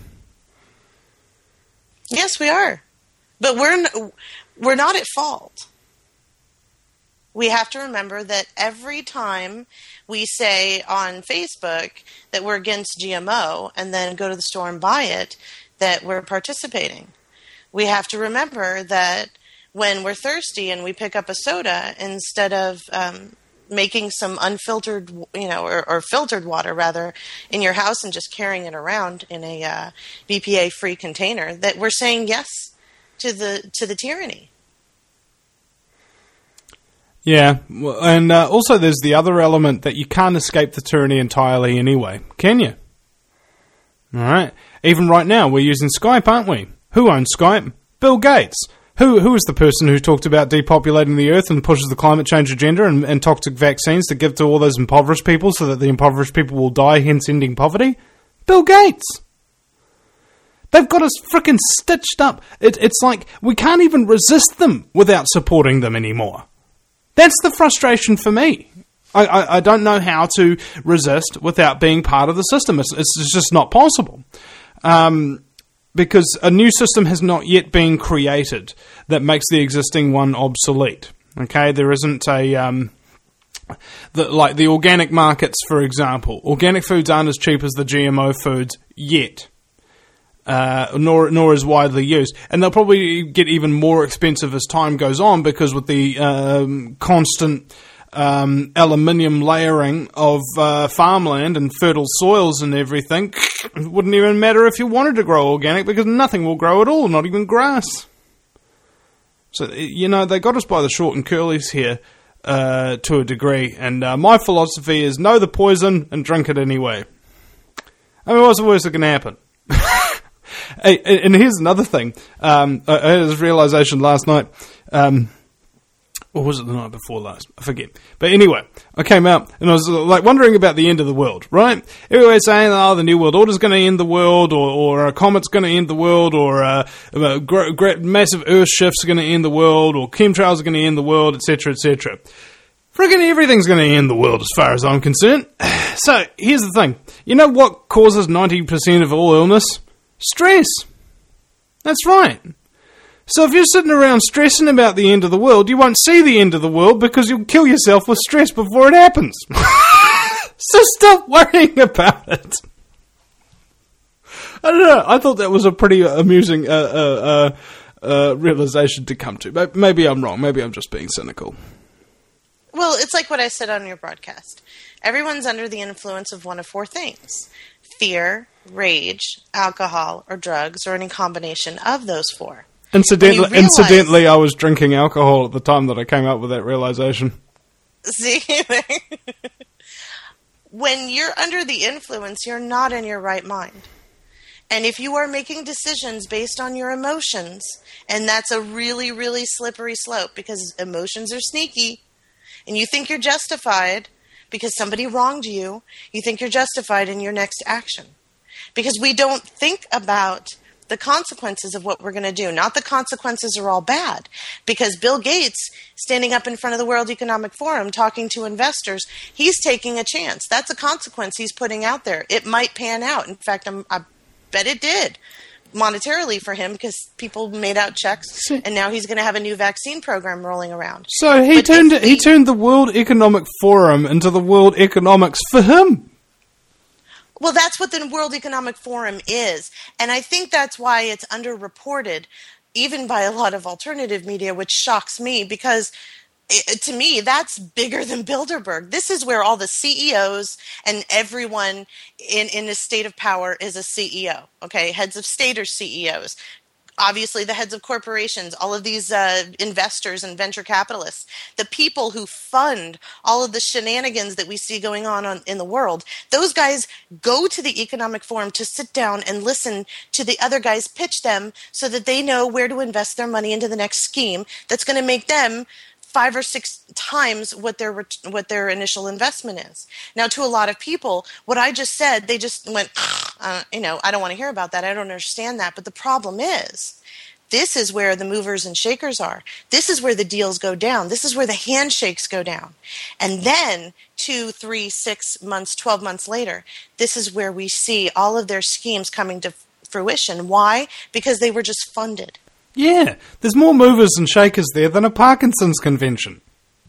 Yes, we are, but we're n- we're not at fault. We have to remember that every time we say on Facebook that we're against G M O and then go to the store and buy it, that we're participating. We have to remember that when we're thirsty and we pick up a soda, instead of um, making some unfiltered, you know, or, or filtered water rather in your house and just carrying it around in a uh, B P A-free container, that we're saying yes to the to the tyranny. Yeah, well, and uh, also there's the other element that you can't escape the tyranny entirely anyway, can you? All right. Even right now, we're using Skype, aren't we? Who owns Skype? Bill Gates. Who Who is the person who talked about depopulating the earth and pushes the climate change agenda and, and toxic vaccines to give to all those impoverished people so that the impoverished people will die, hence ending poverty? Bill Gates. They've got us frickin' stitched up. It, it's like we can't even resist them without supporting them anymore. That's the frustration for me. I, I, I don't know how to resist without being part of the system. It's, it's just not possible. Um, because a new system has not yet been created that makes the existing one obsolete. Okay, there isn't a... Um, the, like the organic markets, for example. Organic foods aren't as cheap as the G M O foods yet. Uh, nor nor as widely used. And they'll probably get even more expensive as time goes on because with the um, constant um, aluminium layering of uh, farmland and fertile soils and everything, it wouldn't even matter if you wanted to grow organic because nothing will grow at all, not even grass. So, you know, they got us by the short and curlies here uh, to a degree. And uh, my philosophy is know the poison and drink it anyway. I mean, what's the worst that can happen? Hey, and here's another thing. Um, I had this realization last night. Um, or was it the night before last? I forget. But anyway, I came out and I was like wondering about the end of the world, right? Everybody's saying, oh, the New World Order's going to end the world, or, or a comet's going to end the world, or uh, a great, great massive Earth shift's going to end the world, or chemtrails are going to end the world, et cetera, et cetera. Friggin' everything's going to end the world as far as I'm concerned. So, here's the thing. You know what causes ninety percent of all illness? Stress. That's right. So if you're sitting around stressing about the end of the world, you won't see the end of the world because you'll kill yourself with stress before it happens. So stop worrying about it. I don't know. I thought that was a pretty amusing uh, uh, uh, uh, realization to come to. Maybe I'm wrong. Maybe I'm just being cynical. Well, it's like what I said on your broadcast. Everyone's under the influence of one of four things: fear, rage, alcohol, or drugs, or any combination of those four. Incidentally, realize, incidentally, I was drinking alcohol at the time that I came up with that realization. See, when you're under the influence, you're not in your right mind. And if you are making decisions based on your emotions, and that's a really, really slippery slope because emotions are sneaky, and you think you're justified because somebody wronged you, you think you're justified in your next action. Because we don't think about the consequences of what we're going to do. Not the consequences are all bad. Because Bill Gates, standing up in front of the World Economic Forum, talking to investors, he's taking a chance. That's a consequence he's putting out there. It might pan out. In fact, I'm, I bet it did monetarily for him because people made out checks, and now he's going to have a new vaccine program rolling around. So he but turned he, he turned the World Economic Forum into the World Economics for him. Well, that's what the World Economic Forum is. And I think that's why it's underreported, even by a lot of alternative media, which shocks me because it, to me, that's bigger than Bilderberg. This is where all the C E Os and everyone in, in a state of power is a C E O. Okay, heads of state are C E Os. Obviously, the heads of corporations, all of these uh, investors and venture capitalists, the people who fund all of the shenanigans that we see going on, on in the world, those guys go to the Economic Forum to sit down and listen to the other guys pitch them so that they know where to invest their money into the next scheme that's going to make them five or six times what their what their initial investment is. Now, to a lot of people, what I just said, they just went, uh, you know, I don't want to hear about that. I don't understand that. But the problem is, this is where the movers and shakers are. This is where the deals go down. This is where the handshakes go down. And then two, three, six months, twelve months later, this is where we see all of their schemes coming to fruition. Why? Because they were just funded. Yeah, there's more movers and shakers there than a Parkinson's convention.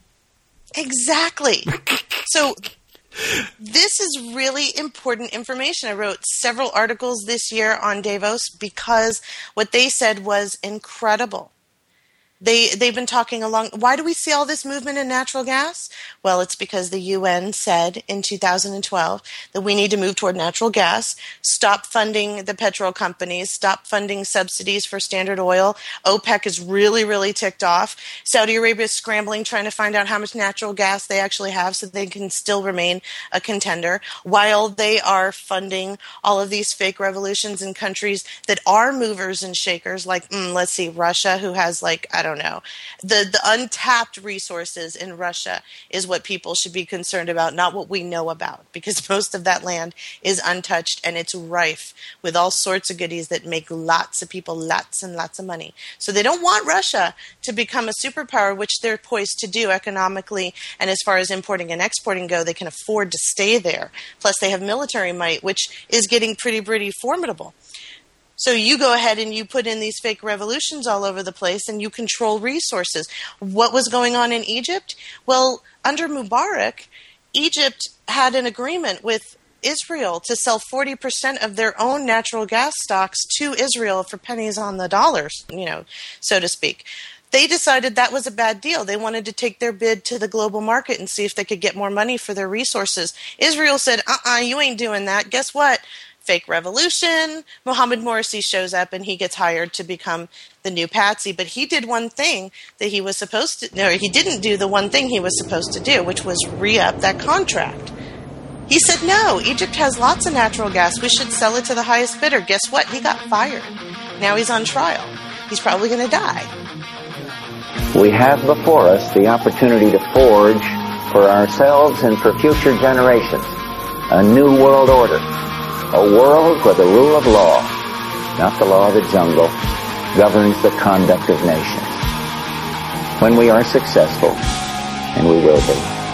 Exactly. So this is really important information. I wrote several articles this year on Davos because what they said was incredible. They, they've been talking along. Why do we see all this movement in natural gas? Well, it's because the U N said in two thousand twelve that we need to move toward natural gas, stop funding the petrol companies, stop funding subsidies for Standard Oil. OPEC is really, really ticked off. Saudi Arabia is scrambling, trying to find out how much natural gas they actually have so they can still remain a contender, while they are funding all of these fake revolutions in countries that are movers and shakers, like, mm, let's see, Russia, who has like, I don't I don't know. The the untapped resources in Russia is what people should be concerned about, not what we know about, because most of that land is untouched and it's rife with all sorts of goodies that make lots of people lots and lots of money. So they don't want Russia to become a superpower, which they're poised to do economically, and as far as importing and exporting go, they can afford to stay there. Plus they have military might, which is getting pretty, pretty formidable. So you go ahead and you put in these fake revolutions all over the place and you control resources. What was going on in Egypt? Well, under Mubarak, Egypt had an agreement with Israel to sell forty percent of their own natural gas stocks to Israel for pennies on the dollars, you know, so to speak. They decided that was a bad deal. They wanted to take their bid to the global market and see if they could get more money for their resources. Israel said, uh-uh, you ain't doing that. Guess what? Fake revolution. Mohammed Morsi shows up and he gets hired to become the new patsy. But he did one thing that he was supposed to, no, he didn't do the one thing he was supposed to do, which was re-up that contract. He said, no, Egypt has lots of natural gas. We should sell it to the highest bidder. Guess what? He got fired. Now he's on trial. He's probably going to die. We have before us the opportunity to forge for ourselves and for future generations a new world order. A world where the rule of law, not the law of the jungle, governs the conduct of nations. When we are successful, and we will be,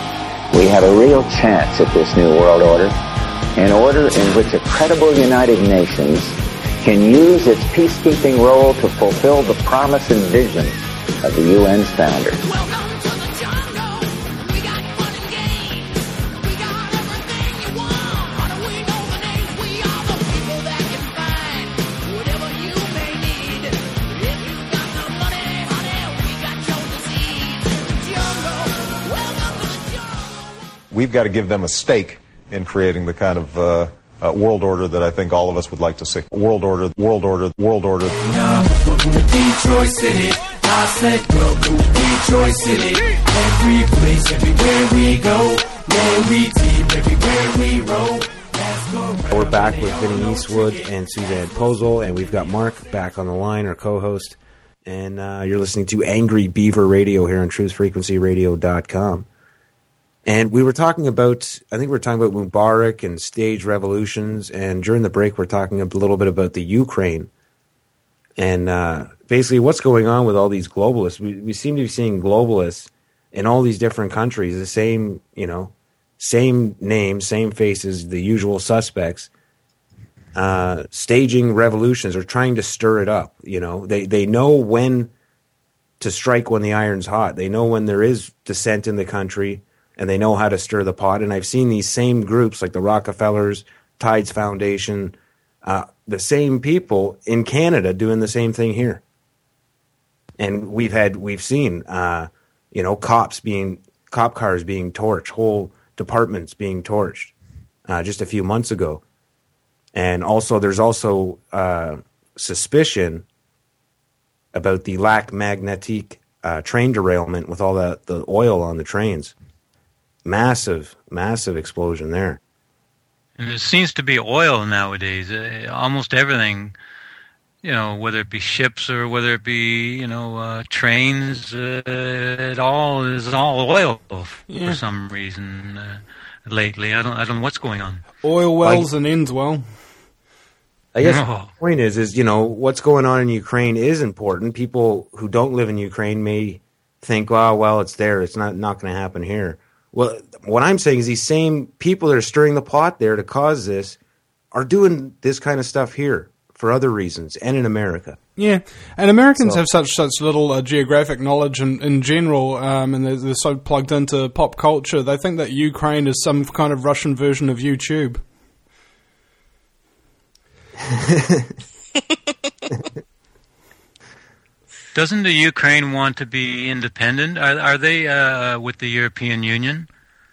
We have a real chance at this new world order, an order in which a credible United Nations can use its peacekeeping role to fulfill the promise and vision of the U N's founders. Welcome to the jungle. We got fun and games. We got everything you want. How do we know the names? We are the people that can find whatever you may need. If you got the money, honey, we got your disease. The jungle. Welcome to the jungle. We've got to give them a stake in creating the kind of uh, uh, world order that I think all of us would like to see. World order, world order, world order. Welcome to Detroit City. I said welcome to Detroit City. Every place, everywhere we go. Where we team, everywhere we roll. Let's go. We're back with Vinny Eastwood and Suzanne Posel, and we've got Mark back on the line, our co-host. And uh, you're listening to Angry Beaver Radio here on truth frequency radio dot com. And we were talking about, I think we were talking about Mubarak and stage revolutions, and during the break we're talking a little bit about the Ukraine. And uh, basically what's going on with all these globalists. We, we seem to be seeing globalists in all these different countries, the same, you know, same names, same faces, the usual suspects, uh, staging revolutions or trying to stir it up. You know, they, they know when to strike when the iron's hot. They know when there is dissent in the country, and they know how to stir the pot. And I've seen these same groups like the Rockefellers, Tides Foundation, uh, the same people in Canada doing the same thing here. And we've had, we've seen, uh, you know, cops being, cop cars being torched, whole departments being torched uh, just a few months ago. And also, there's also uh, suspicion about the Lac Magnetique uh, train derailment with all the, the oil on the trains. Massive, massive explosion there. And there seems to be oil nowadays. Uh, almost everything, you know, whether it be ships or whether it be, you know, uh, trains, uh, it all is all oil Yeah. for some reason uh, lately. I don't, I don't know what's going on. Oil wells Like- and ends well. I guess No. the point is, is, you know, what's going on in Ukraine is important. People who don't live in Ukraine may think, oh, well, it's there. It's not, not going to happen here. Well, what I'm saying is these same people that are stirring the pot there to cause this are doing this kind of stuff here for other reasons and in America. Yeah, and Americans So- have such such little uh, geographic knowledge in, in general, um, and they're, they're so plugged into pop culture. They think that Ukraine is some kind of Russian version of YouTube. Doesn't the Ukraine want to be independent? Are, are they uh, with the European Union?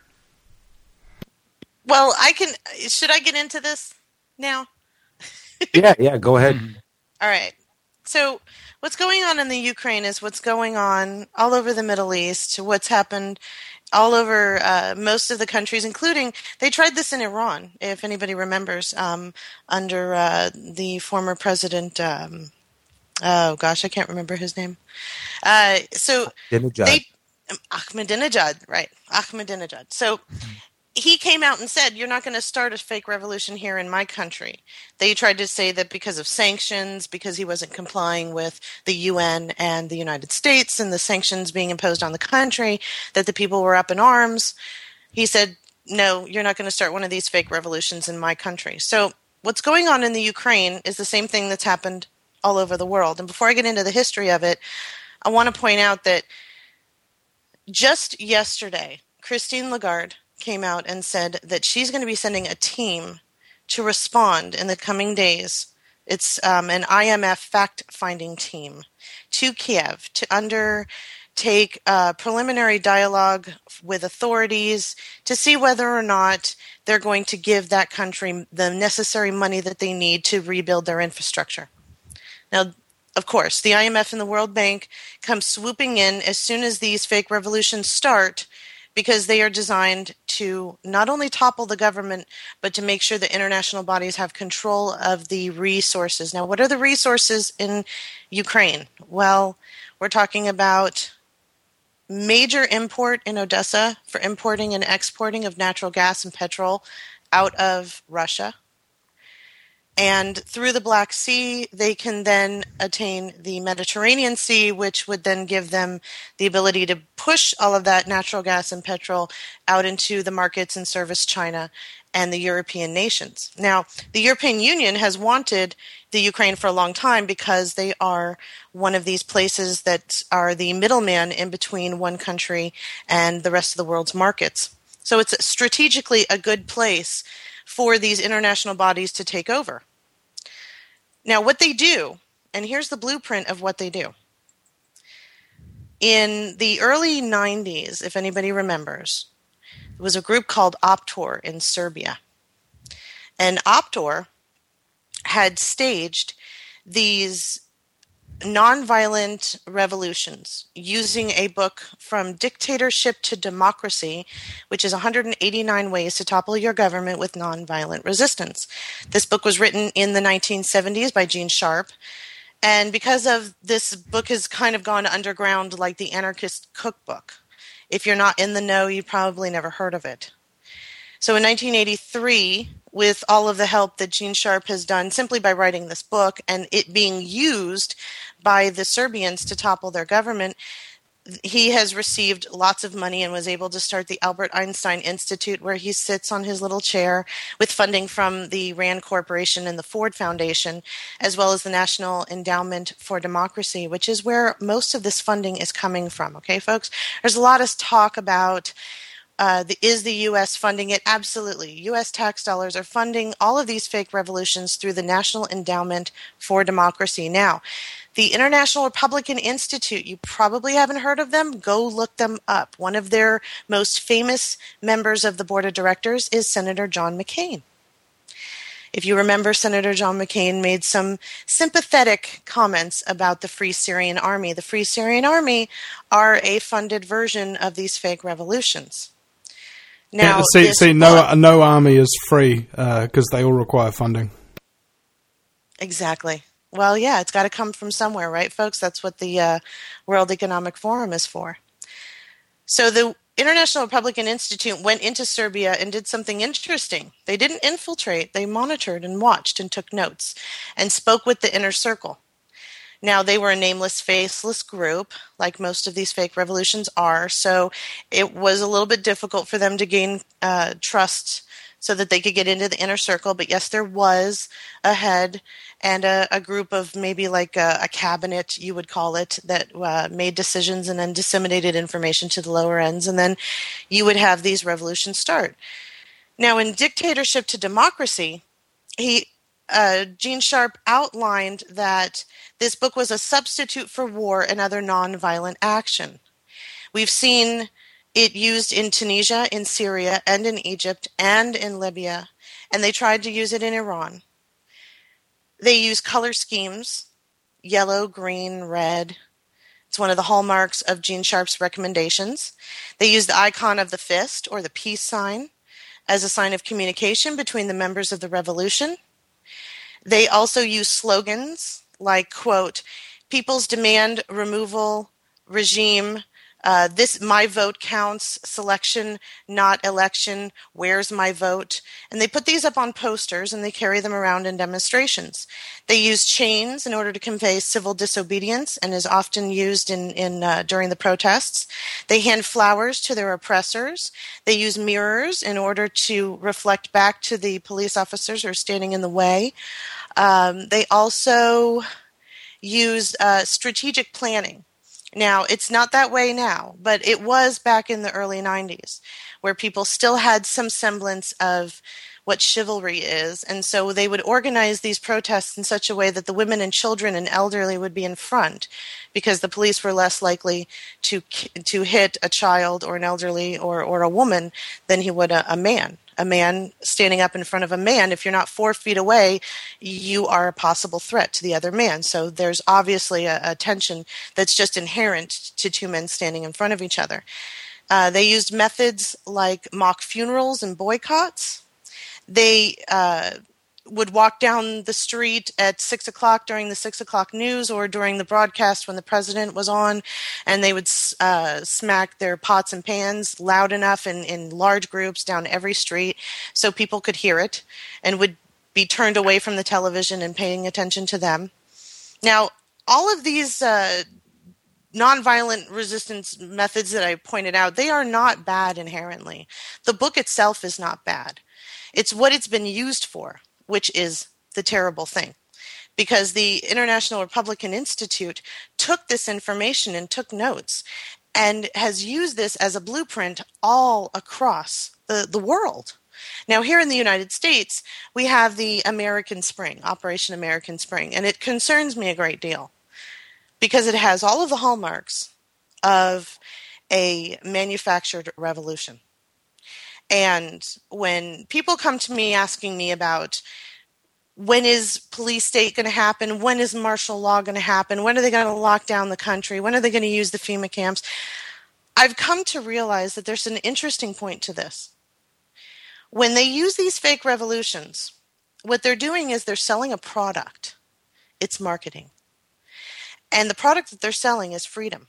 Well, I can. Should I get into this now? Yeah, yeah, go ahead. All right. So, what's going on in the Ukraine is what's going on all over the Middle East, what's happened all over uh, most of the countries, including, they tried this in Iran, if anybody remembers, um, under uh, the former president, um, oh gosh, I can't remember his name. Uh, so, Ahmadinejad. they, um, Ahmadinejad, right, Ahmadinejad. So, he came out and said, you're not going to start a fake revolution here in my country. They tried to say that because of sanctions, because he wasn't complying with the U N and the United States and the sanctions being imposed on the country, that the people were up in arms. He said, no, you're not going to start one of these fake revolutions in my country. So what's going on in the Ukraine is the same thing that's happened all over the world. And before I get into the history of it, I want to point out that just yesterday, Christine Lagarde came out and said that she's going to be sending a team to respond in the coming days. It's um, an I M F fact-finding team to Kiev to undertake a preliminary dialogue with authorities to see whether or not they're going to give that country the necessary money that they need to rebuild their infrastructure. Now, of course, the I M F and the World Bank come swooping in as soon as these fake revolutions start, because they are designed to not only topple the government, but to make sure that international bodies have control of the resources. Now, what are the resources in Ukraine? Well, we're talking about major import in Odessa for importing and exporting of natural gas and petrol out of Russia. And through the Black Sea, they can then attain the Mediterranean Sea, which would then give them the ability to push all of that natural gas and petrol out into the markets and service China and the European nations. Now, the European Union has wanted the Ukraine for a long time because they are one of these places that are the middleman in between one country and the rest of the world's markets. So it's strategically a good place for these international bodies to take over. Now, what they do, and here's the blueprint of what they do. In the early nineties, if anybody remembers, there was a group called Optor in Serbia. And Optor had staged these nonviolent revolutions using a book From Dictatorship to Democracy, which is one hundred eighty-nine ways to topple your government with nonviolent resistance. This book was written in the nineteen seventies by Gene Sharp. And because of this book has kind of gone underground like the Anarchist Cookbook. If you're not in the know, you probably never heard of it. So in nineteen eighty-three, with all of the help that Gene Sharp has done simply by writing this book and it being used by the Serbians to topple their government, he has received lots of money and was able to start the Albert Einstein Institute, where he sits on his little chair with funding from the RAND Corporation and the Ford Foundation, as well as the National Endowment for Democracy, which is where most of this funding is coming from. Okay, folks? There's a lot of talk about Uh, the, is the U S funding it? Absolutely. U S tax dollars are funding all of these fake revolutions through the National Endowment for Democracy. Now, the International Republican Institute, you probably haven't heard of them. Go look them up. One of their most famous members of the board of directors is Senator John McCain. If you remember, Senator John McCain made some sympathetic comments about the Free Syrian Army. The Free Syrian Army are a funded version of these fake revolutions. Now, yeah, see, see no, book, no army is free because uh, they all require funding. Exactly. Well, yeah, it's got to come from somewhere, right, folks? That's what the uh, World Economic Forum is for. So the International Republican Institute went into Serbia and did something interesting. They didn't infiltrate. They monitored and watched and took notes and spoke with the inner circle. Now, they were a nameless, faceless group, like most of these fake revolutions are, so it was a little bit difficult for them to gain uh, trust so that they could get into the inner circle. But yes, there was a head and a, a group of maybe like a, a cabinet, you would call it, that uh, made decisions and then disseminated information to the lower ends, and then you would have these revolutions start. Now, in Dictatorship to Democracy, he uh, Gene Sharp outlined that this book was a substitute for war and other nonviolent action. We've seen it used in Tunisia, in Syria, and in Egypt, and in Libya, and they tried to use it in Iran. They use color schemes, yellow, green, red. It's one of the hallmarks of Gene Sharp's recommendations. They use the icon of the fist, or the peace sign, as a sign of communication between the members of the revolution. They also use slogans like, quote, people's demand removal regime, uh, this my vote counts, selection, not election, where's my vote? And they put these up on posters and they carry them around in demonstrations. They use chains in order to convey civil disobedience and is often used in, in uh, during the protests. They hand flowers to their oppressors. They use mirrors in order to reflect back to the police officers who are standing in the way. Um, they also use uh, strategic planning. Now, it's not that way now, but it was back in the early nineties, where people still had some semblance of what chivalry is, and so they would organize these protests in such a way that the women and children and elderly would be in front, because the police were less likely to to hit a child or an elderly or, or a woman than he would a, a man. A man standing up in front of a man, if you're not four feet away, you are a possible threat to the other man. So there's obviously a, a tension that's just inherent to two men standing in front of each other. Uh, they used methods like mock funerals and boycotts. They uh, would walk down the street at six o'clock during the six o'clock news or during the broadcast when the president was on, and they would uh, smack their pots and pans loud enough in, in large groups down every street so people could hear it, and would be turned away from the television and paying attention to them. Now, all of these uh, nonviolent resistance methods that I pointed out, they are not bad inherently. The book itself is not bad. It's what it's been used for, which is the terrible thing. Because the International Republican Institute took this information and took notes and has used this as a blueprint all across the, the world. Now, here in the United States, we have the American Spring, Operation American Spring, and it concerns me a great deal because it has all of the hallmarks of a manufactured revolution. And when people come to me asking me about when is police state going to happen, when is martial law going to happen, when are they going to lock down the country, when are they going to use the FEMA camps, I've come to realize that there's an interesting point to this. When they use these fake revolutions, what they're doing is they're selling a product. It's marketing. And the product that they're selling is freedom.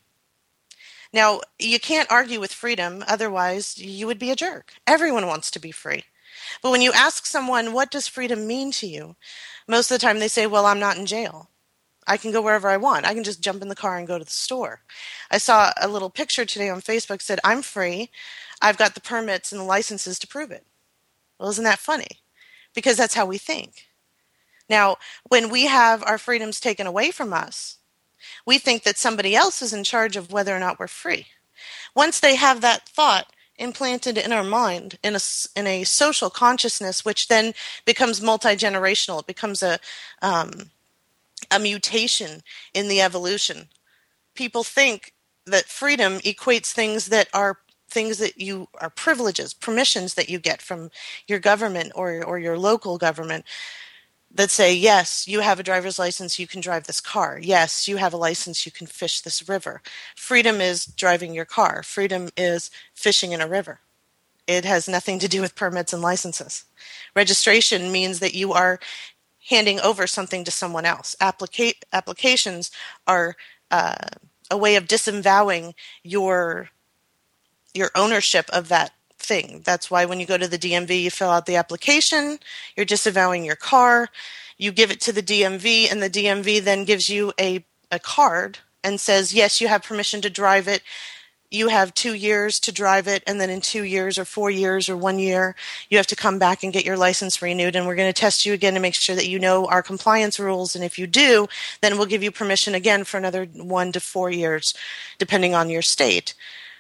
Now, you can't argue with freedom, otherwise you would be a jerk. Everyone wants to be free. But when you ask someone, what does freedom mean to you? Most of the time they say, well, I'm not in jail. I can go wherever I want. I can just jump in the car and go to the store. I saw a little picture today on Facebook that said, I'm free. I've got the permits and the licenses to prove it. Well, isn't that funny? Because that's how we think. Now, when we have our freedoms taken away from us, we think that somebody else is in charge of whether or not we're free. Once they have that thought implanted in our mind, in a, in a social consciousness, which then becomes multi-generational, it becomes a, um, a mutation in the evolution. People think that freedom equates things that are things that you are privileges, permissions that you get from your government or, or your local government that say, yes, you have a driver's license, you can drive this car. Yes, you have a license, you can fish this river. Freedom is driving your car. Freedom is fishing in a river. It has nothing to do with permits and licenses. Registration means that you are handing over something to someone else. Applica- applications are uh, a way of disavowing your your ownership of that thing. That's why when you go to the D M V, you fill out the application, you're disavowing your car, you give it to the D M V, and the D M V then gives you a, a card and says, yes, you have permission to drive it. You have two years to drive it, and then in two years or four years or one year, you have to come back and get your license renewed, and we're going to test you again to make sure that you know our compliance rules, and if you do, then we'll give you permission again for another one to four years, depending on your state.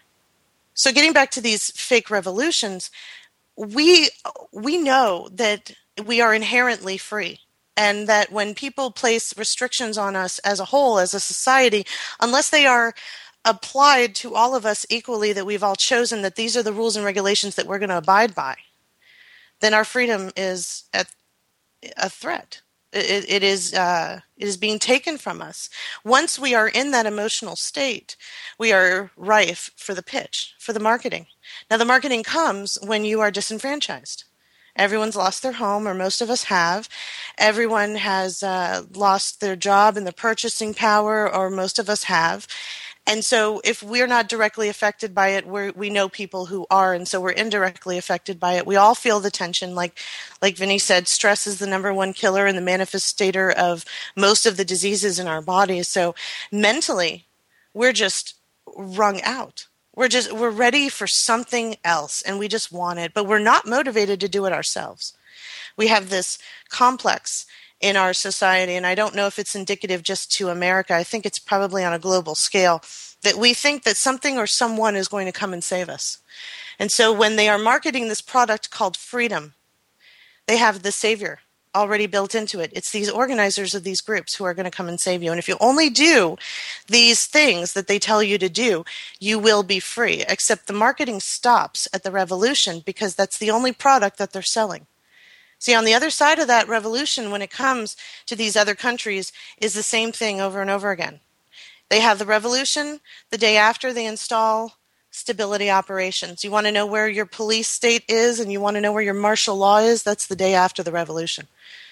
So getting back to these fake revolutions, we we know that we are inherently free, and that when people place restrictions on us as a whole, as a society, unless they are applied to all of us equally, that we've all chosen that these are the rules and regulations that we're going to abide by, then our freedom is at a threat. It, it is uh, it is being taken from us. Once we are in that emotional state, we are rife for the pitch, for the marketing. Now, the marketing comes when you are disenfranchised. Everyone's lost their home, or most of us have. Everyone has uh, lost their job and their purchasing power, or most of us have. And so if we're not directly affected by it, we're, we know people who are, and so we're indirectly affected by it. We all feel the tension. Like like Vinny said, stress is the number one killer and the manifestator of most of the diseases in our bodies. So mentally, we're just wrung out. We're just we're ready for something else, and we just want it, but we're not motivated to do it ourselves. We have this complex in our society, and I don't know if it's indicative just to America. I think it's probably on a global scale, that we think that something or someone is going to come and save us. And so when they are marketing this product called freedom, they have the savior already built into it. It's these organizers of these groups who are going to come and save you. And if you only do these things that they tell you to do, you will be free. Except the marketing stops at the revolution, because that's the only product that they're selling. See, on the other side of that revolution, when it comes to these other countries, is the same thing over and over again. They have the revolution. The day after, they install stability operations. You want to know where your police state is, and you want to know where your martial law is? That's the day after the revolution.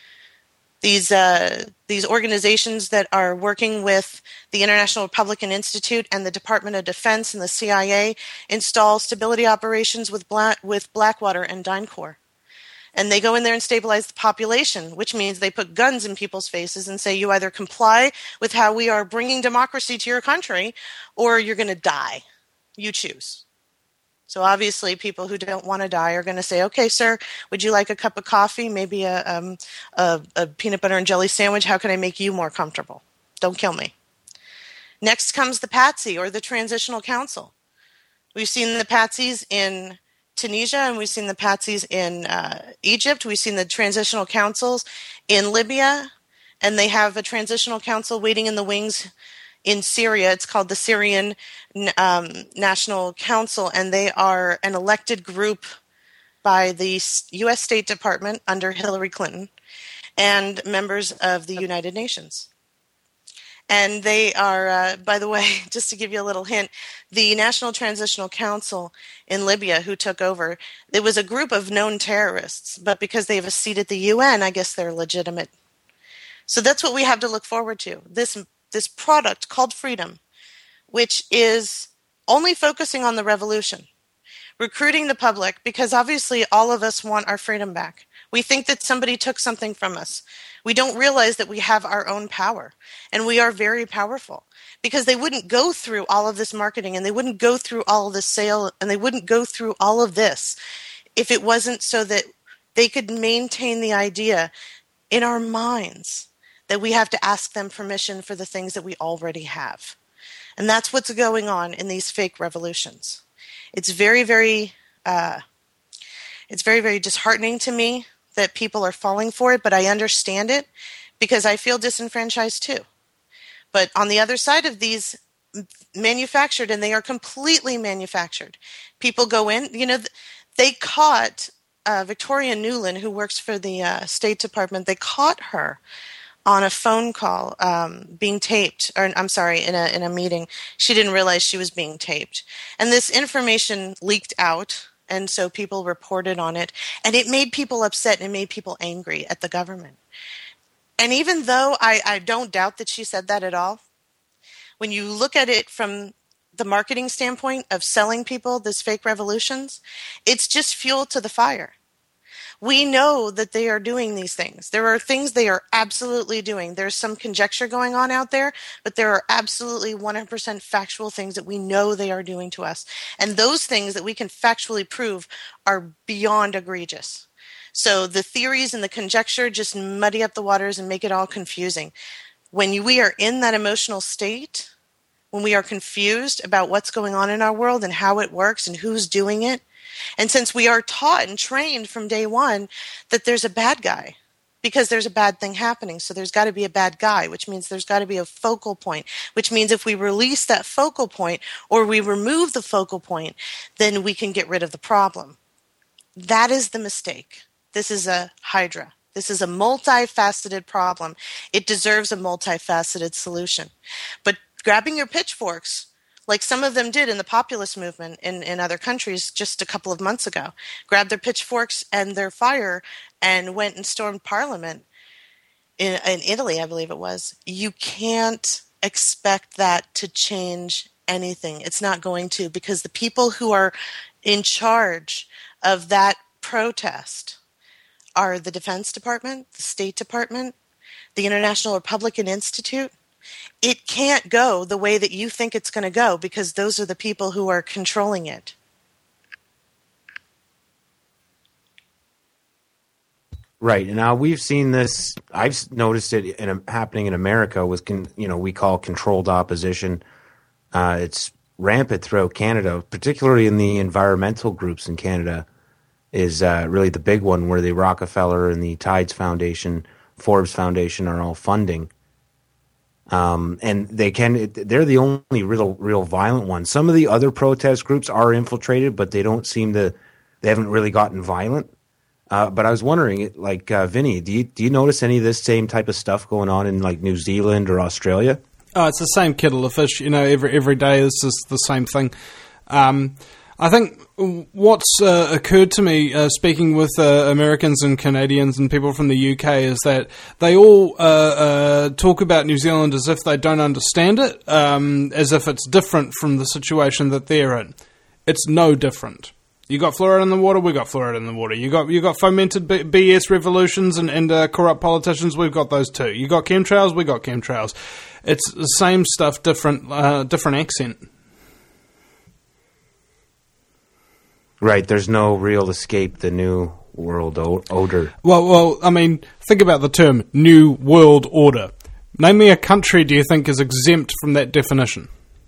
These uh, these organizations that are working with the International Republican Institute and the Department of Defense and the C I A install stability operations with Black, with Blackwater and DynCorp. And they go in there and stabilize the population, which means they put guns in people's faces and say, you either comply with how we are bringing democracy to your country, or you're going to die. You choose. So obviously people who don't want to die are going to say, okay, sir, would you like a cup of coffee, maybe a, um, a, a peanut butter and jelly sandwich? How can I make you more comfortable? Don't kill me. Next comes the Patsy, or the Transitional Council. We've seen the Patsies in Tunisia, and we've seen the Patsies in uh, Egypt. We've seen the Transitional Councils in Libya, and they have a Transitional Council waiting in the wings in Syria. It's called the Syrian um, National Council, and they are an elected group by the U S State Department under Hillary Clinton and members of the United Nations. And they are, uh, by the way, just to give you a little hint, the National Transitional Council in Libya, who took over, it was a group of known terrorists, but because they have a seat at the U N, I guess they're legitimate. So that's what we have to look forward to, this, this product called freedom, which is only focusing on the revolution, recruiting the public, because obviously all of us want our freedom back. We think that somebody took something from us. We don't realize that we have our own power, and we are very powerful, because they wouldn't go through all of this marketing, and they wouldn't go through all of this sale, and they wouldn't go through all of this if it wasn't so that they could maintain the idea in our minds that we have to ask them permission for the things that we already have. And that's what's going on in these fake revolutions. It's very, very, uh, it's very, very disheartening to me that people are falling for it, but I understand it because I feel disenfranchised too. But on the other side of these manufactured, and they are completely manufactured, people go in, you know, they caught uh, Victoria Nuland, who works for the uh, State Department, they caught her on a phone call um, being taped, or I'm sorry, in a in a meeting. She didn't realize she was being taped. And this information leaked out, and so people reported on it, and it made people upset and it made people angry at the government. And even though I, I don't doubt that she said that at all, when you look at it from the marketing standpoint of selling people this fake revolutions, it's just fuel to the fire. We know that they are doing these things. There are things they are absolutely doing. There's some conjecture going on out there, but there are absolutely one hundred percent factual things that we know they are doing to us. And those things that we can factually prove are beyond egregious. So the theories and the conjecture just muddy up the waters and make it all confusing. When you, we are in that emotional state, when we are confused about what's going on in our world and how it works and who's doing it, and since we are taught and trained from day one that there's a bad guy because there's a bad thing happening, so there's got to be a bad guy, which means there's got to be a focal point, which means if we release that focal point or we remove the focal point, then we can get rid of the problem. That is the mistake. This is a hydra. This is a multifaceted problem. It deserves a multifaceted solution. But grabbing your pitchforks, like some of them did in the populist movement in, in other countries just a couple of months ago, grabbed their pitchforks and their fire and went and stormed parliament in, in Italy, I believe it was. You can't expect that to change anything. It's not going to, because the people who are in charge of that protest are the Defense Department, the State Department, the International Republican Institute. It can't go the way that you think it's going to go because those are the people who are controlling it. Right. And now we've seen this. I've noticed it in, happening in America with, con, you know, we call controlled opposition. Uh, it's rampant throughout Canada, particularly in the environmental groups in Canada, is uh, really the big one where the Rockefeller and the Tides Foundation, Forbes Foundation are all funding. Um, and they can, they're the only real, real violent ones. Some of the other protest groups are infiltrated, but they don't seem to, they haven't really gotten violent. Uh, but I was wondering, like, uh, Vinny, do you, do you notice any of this same type of stuff going on in like New Zealand or Australia? Oh, it's the same kettle of fish. You know, every, every day is just the same thing. Um, I think what's uh, occurred to me, uh, speaking with uh, Americans and Canadians and people from the U K, is that they all uh, uh, talk about New Zealand as if they don't understand it, um, as if it's different from the situation that they're in. It's no different. You got fluoride in the water, we got fluoride in the water. You got you got fomented B- BS revolutions and, and uh, corrupt politicians, we've got those too. You got chemtrails, we got chemtrails. It's the same stuff, different uh, different accent. Right, there's no real escape the new world o- order. Well, well, I mean, think about the term New World Order. Name me a country do you think is exempt from that definition?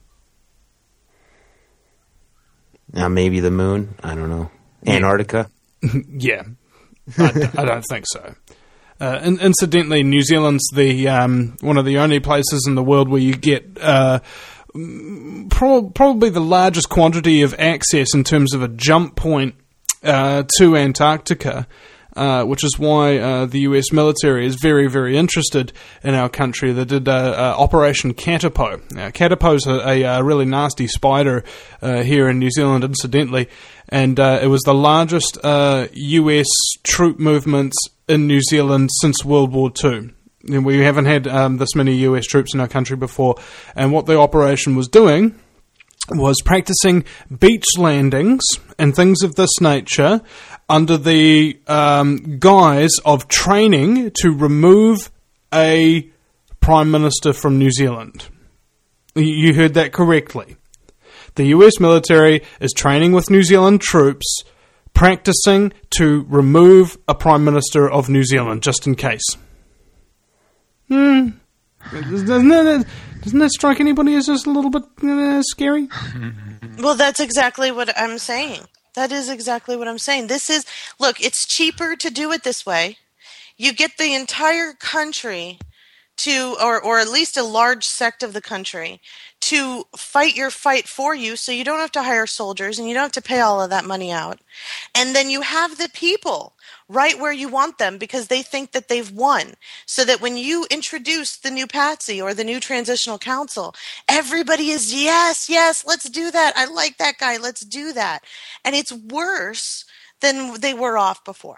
Now, maybe the moon? I don't know. Antarctica? Yeah, I, d- I don't think so. Uh, in- incidentally, New Zealand's the um, one of the only places in the world where you get uh, pro- probably the largest quantity of access in terms of a jump point uh, to Antarctica. Uh, which is why uh, the U S military is very, very interested in our country. They did uh, uh, Operation Katapo. Now, Katapo's a, a, a really nasty spider uh, here in New Zealand, incidentally, and uh, it was the largest uh, U S troop movements in New Zealand since World War Two. And we haven't had um, this many U S troops in our country before. And what the operation was doing was practicing beach landings and things of this nature under the um, guise of training to remove a Prime Minister from New Zealand. You heard that correctly. The U S military is training with New Zealand troops, practicing to remove a Prime Minister of New Zealand, just in case. Hmm. Doesn't that, doesn't that strike anybody as just a little bit uh, scary? Well, that's exactly what I'm saying. That is exactly what I'm saying. This is, look, it's cheaper to do it this way. You get the entire country to, or, or at least a large sect of the country, to fight your fight for you so you don't have to hire soldiers and you don't have to pay all of that money out. And then you have the people right where you want them because they think that they've won. So that when you introduce the new Patsy or the new Transitional Council, everybody is, yes, yes, let's do that. I like that guy. Let's do that. And it's worse than they were off before.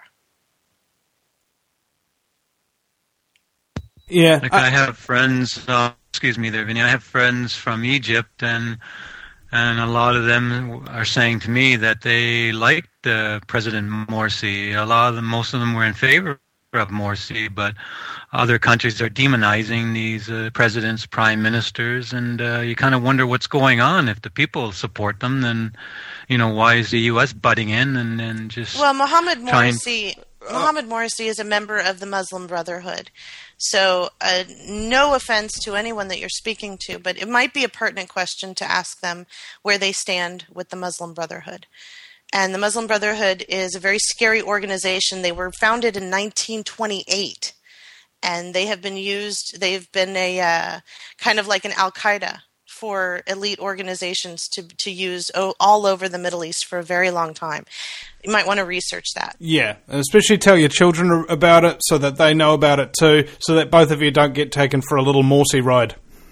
Yeah. Like I, I have friends, uh, excuse me there, Vinny, I have friends from Egypt, and and a lot of them are saying to me that they liked uh, President Morsi. A lot of them, most of them were in favor of Morsi, but other countries are demonizing these uh, presidents, prime ministers, and uh, you kind of wonder what's going on. If the people support them, then, you know, why is the U S butting in and, and just Well, Mohammed trying... Morsi, Mohammed Morsi is a member of the Muslim Brotherhood. So uh, no offense to anyone that you're speaking to, but it might be a pertinent question to ask them where they stand with the Muslim Brotherhood. And the Muslim Brotherhood is a very scary organization. They were founded in nineteen twenty-eight, and they have been used, they've been a uh, kind of like an Al-Qaeda for elite organizations to to use all over the Middle East for a very long time. You might want to research that. Yeah, and especially tell your children about it so that they know about it too, so that both of you don't get taken for a little Morsi ride.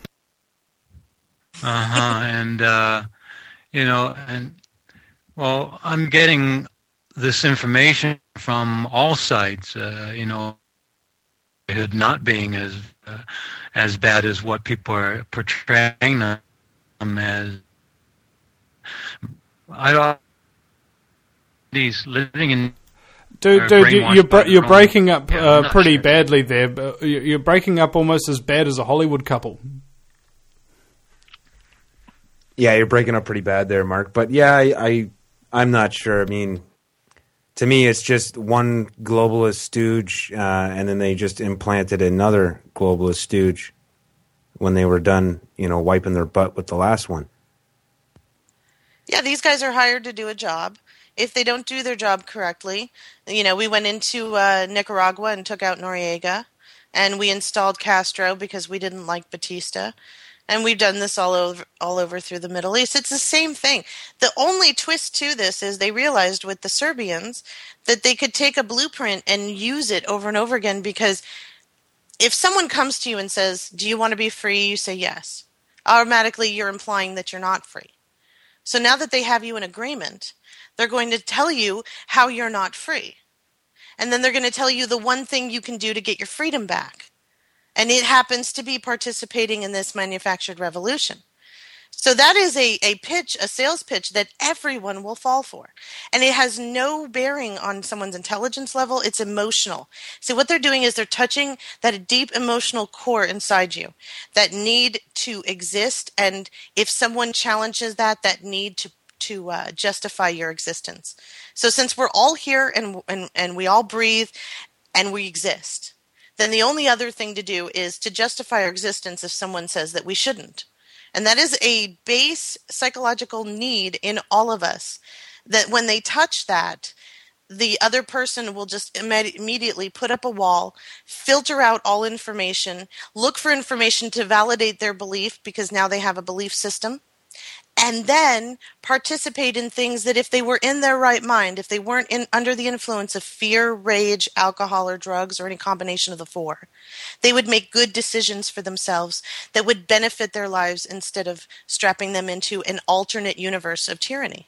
Uh-huh, and, uh, you know, and, well, I'm getting this information from all sides, uh, you know, it not being as uh, as bad as what people are portraying them as. I don't. These living in. Dude, dude, you, you're bre- you're breaking up yeah, uh, not pretty sure. badly there. But you're breaking up almost as bad as a Hollywood couple. Yeah, you're breaking up pretty bad there, Mark. But yeah, I, I I'm not sure. I mean, to me, it's just one globalist stooge, uh, and then they just implanted another globalist stooge when they were done, you know, wiping their butt with the last one. Yeah, these guys are hired to do a job. If they don't do their job correctly, you know, we went into uh, Nicaragua and took out Noriega, and we installed Castro because we didn't like Batista. And we've done this all over all over through the Middle East. It's the same thing. The only twist to this is they realized with the Serbians that they could take a blueprint and use it over and over again, because if someone comes to you and says, do you want to be free? You say yes. Automatically you're implying that you're not free. So now that they have you in agreement, they're going to tell you how you're not free. And then they're going to tell you the one thing you can do to get your freedom back. And it happens to be participating in this manufactured revolution. So that is a, a pitch, a sales pitch that everyone will fall for. And it has no bearing on someone's intelligence level. It's emotional. So what they're doing is they're touching that deep emotional core inside you, that need to exist. And if someone challenges that, that need to to uh, justify your existence. So since we're all here and, and and we all breathe and we exist, then the only other thing to do is to justify our existence if someone says that we shouldn't. And that is a base psychological need in all of us, that when they touch that, the other person will just imme- immediately put up a wall, filter out all information, look for information to validate their belief because now they have a belief system, and then participate in things that if they were in their right mind, if they weren't in under the influence of fear, rage, alcohol, or drugs, or any combination of the four, they would make good decisions for themselves that would benefit their lives instead of strapping them into an alternate universe of tyranny.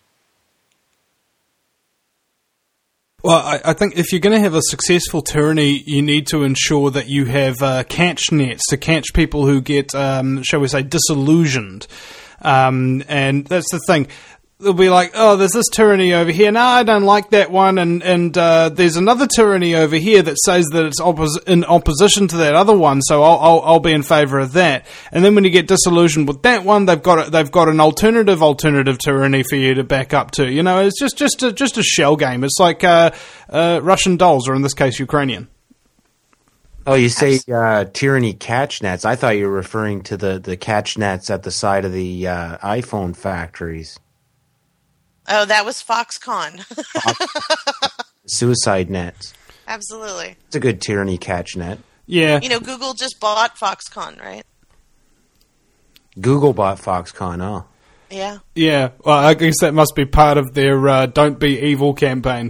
Well, I, I think if you're going to have a successful tyranny, you need to ensure that you have uh, catch nets to catch people who get, um, shall we say, disillusioned. Um, and that's the thing. They'll be like, oh, there's this tyranny over here. No, I don't like that one. And, and uh, there's another tyranny over here that says that it's oppos- in opposition to that other one, so I'll, I'll, I'll be in favour of that. And then when you get disillusioned with that one, they've got a, they've got an alternative alternative tyranny for you to back up to. You know, it's just just a, just a shell game. It's like uh, uh, Russian dolls, or in this case, Ukrainian. Oh, you say uh, tyranny catch nets. I thought you were referring to the, the catch nets at the side of the uh, iPhone factories. Oh, that was Foxconn. Suicide nets. Absolutely. It's a good tyranny catch net. Yeah. You know, Google just bought Foxconn, right? Google bought Foxconn, huh? Yeah. Yeah. Well, I guess that must be part of their uh, Don't Be Evil campaign.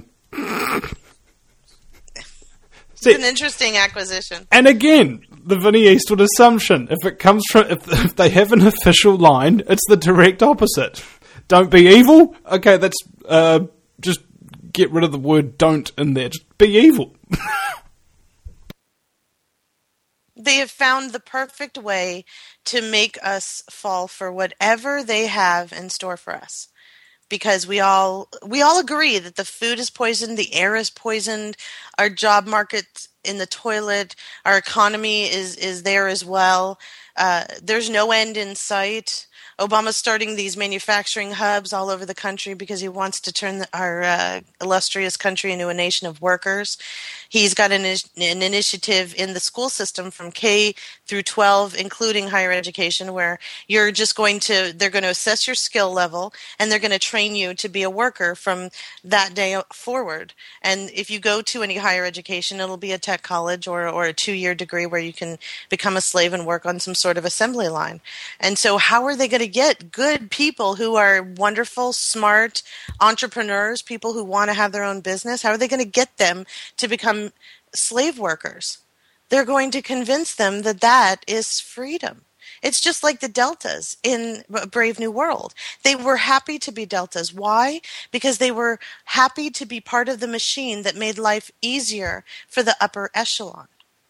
It's an interesting acquisition. And again, the Vinnie Eastwood assumption. If it comes from, if, if they have an official line, it's the direct opposite. Don't be evil? Okay, that's, uh, just get rid of the word don't in there. Just be evil. They have found the perfect way to make us fall for whatever they have in store for us. Because we all we all agree that the food is poisoned, the air is poisoned, our job market's in the toilet, our economy is, is there as well. Uh, there's no end in sight. Obama's starting these manufacturing hubs all over the country because he wants to turn the, our uh, illustrious country into a nation of workers. He's got an, an initiative in the school system from K through twelve, including higher education, where you're just going to, they're going to assess your skill level and they're going to train you to be a worker from that day forward. And if you go to any higher education, it'll be a tech college or, or a two-year degree where you can become a slave and work on some sort of assembly line. And so how are they going to get good people who are wonderful, smart entrepreneurs, people who want to have their own business? How are they going to get them to become slave workers? They're going to convince them that that is freedom. It's just like the Deltas in Brave New World. They were happy to be Deltas. Why? Because they were happy to be part of the machine that made life easier for the upper echelon.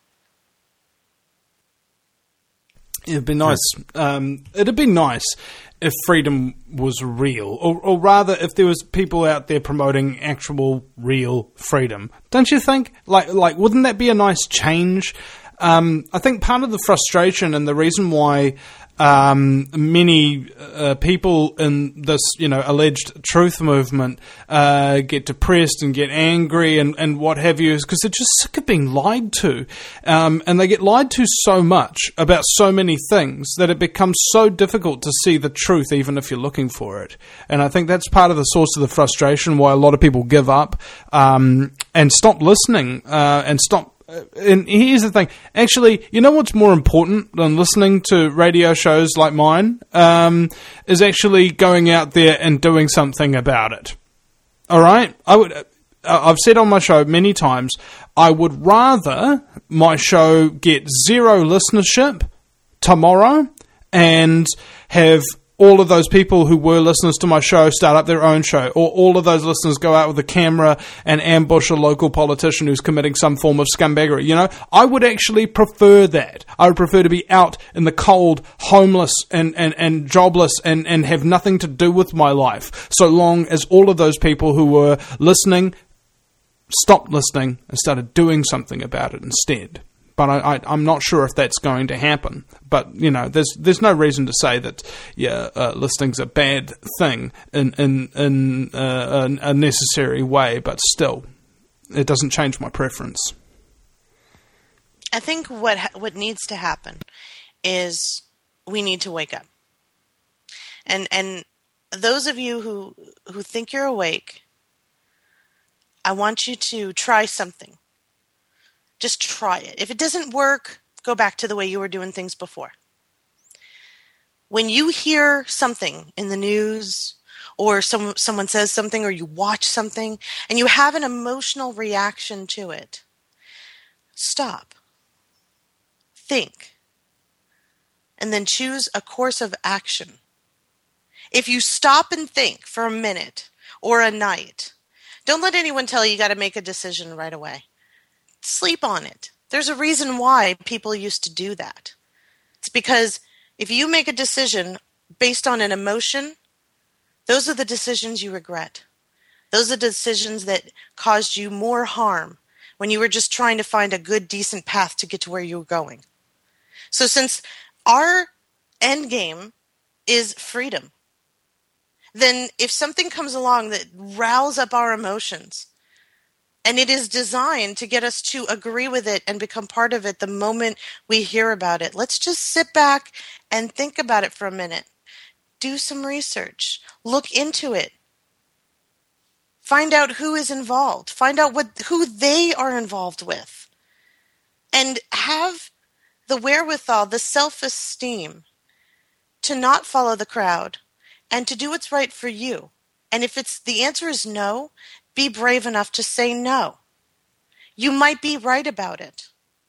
It'd be nice. Um, it'd be nice if freedom was real, or, or rather, if there was people out there promoting actual, real freedom. Don't you think? Like, like, wouldn't that be a nice change? Um, I think part of the frustration and the reason why um, many uh, people in this, you know, alleged truth movement uh, get depressed and get angry and, and what have you is because they're just sick of being lied to. Um, and they get lied to so much about so many things that it becomes so difficult to see the truth even if you're looking for it. And I think that's part of the source of the frustration why a lot of people give up um, and stop listening uh, and stop. And here's the thing. Actually, you know what's more important than listening to radio shows like mine? Um, is actually going out there and doing something about it. All right? I would. Uh, I've said on my show many times, I would rather my show get zero listenership tomorrow and have all of those people who were listeners to my show start up their own show, or all of those listeners go out with a camera and ambush a local politician who's committing some form of scumbaggery. You know, I would actually prefer that. I would prefer to be out in the cold, homeless and, and, and jobless and, and have nothing to do with my life, so long as all of those people who were listening stopped listening and started doing something about it instead. But I, I, I'm not sure if that's going to happen. But, you know, there's there's no reason to say that, yeah, uh, listing's a bad thing in in, in uh, a, a necessary way, but still, it doesn't change my preference. I think what ha- what needs to happen is we need to wake up. And and those of you who, who think you're awake, I want you to try something. Just try it. If it doesn't work, go back to the way you were doing things before. When you hear something in the news, or some, someone says something, or you watch something, and you have an emotional reaction to it, stop. Think. And then choose a course of action. If you stop and think for a minute or a night, don't let anyone tell you you got to make a decision right away. Sleep on it. There's a reason why people used to do that. It's because if you make a decision based on an emotion, those are the decisions you regret. Those are the decisions that caused you more harm when you were just trying to find a good, decent path to get to where you were going. So since our end game is freedom, then if something comes along that riles up our emotions, and it is designed to get us to agree with it and become part of it the moment we hear about it, let's just sit back and think about it for a minute. Do some research. Look into it. Find out who is involved. Find out what who they are involved with. And have the wherewithal, the self-esteem to not follow the crowd and to do what's right for you. And if it's the answer is no, be brave enough to say no. You might be right about it.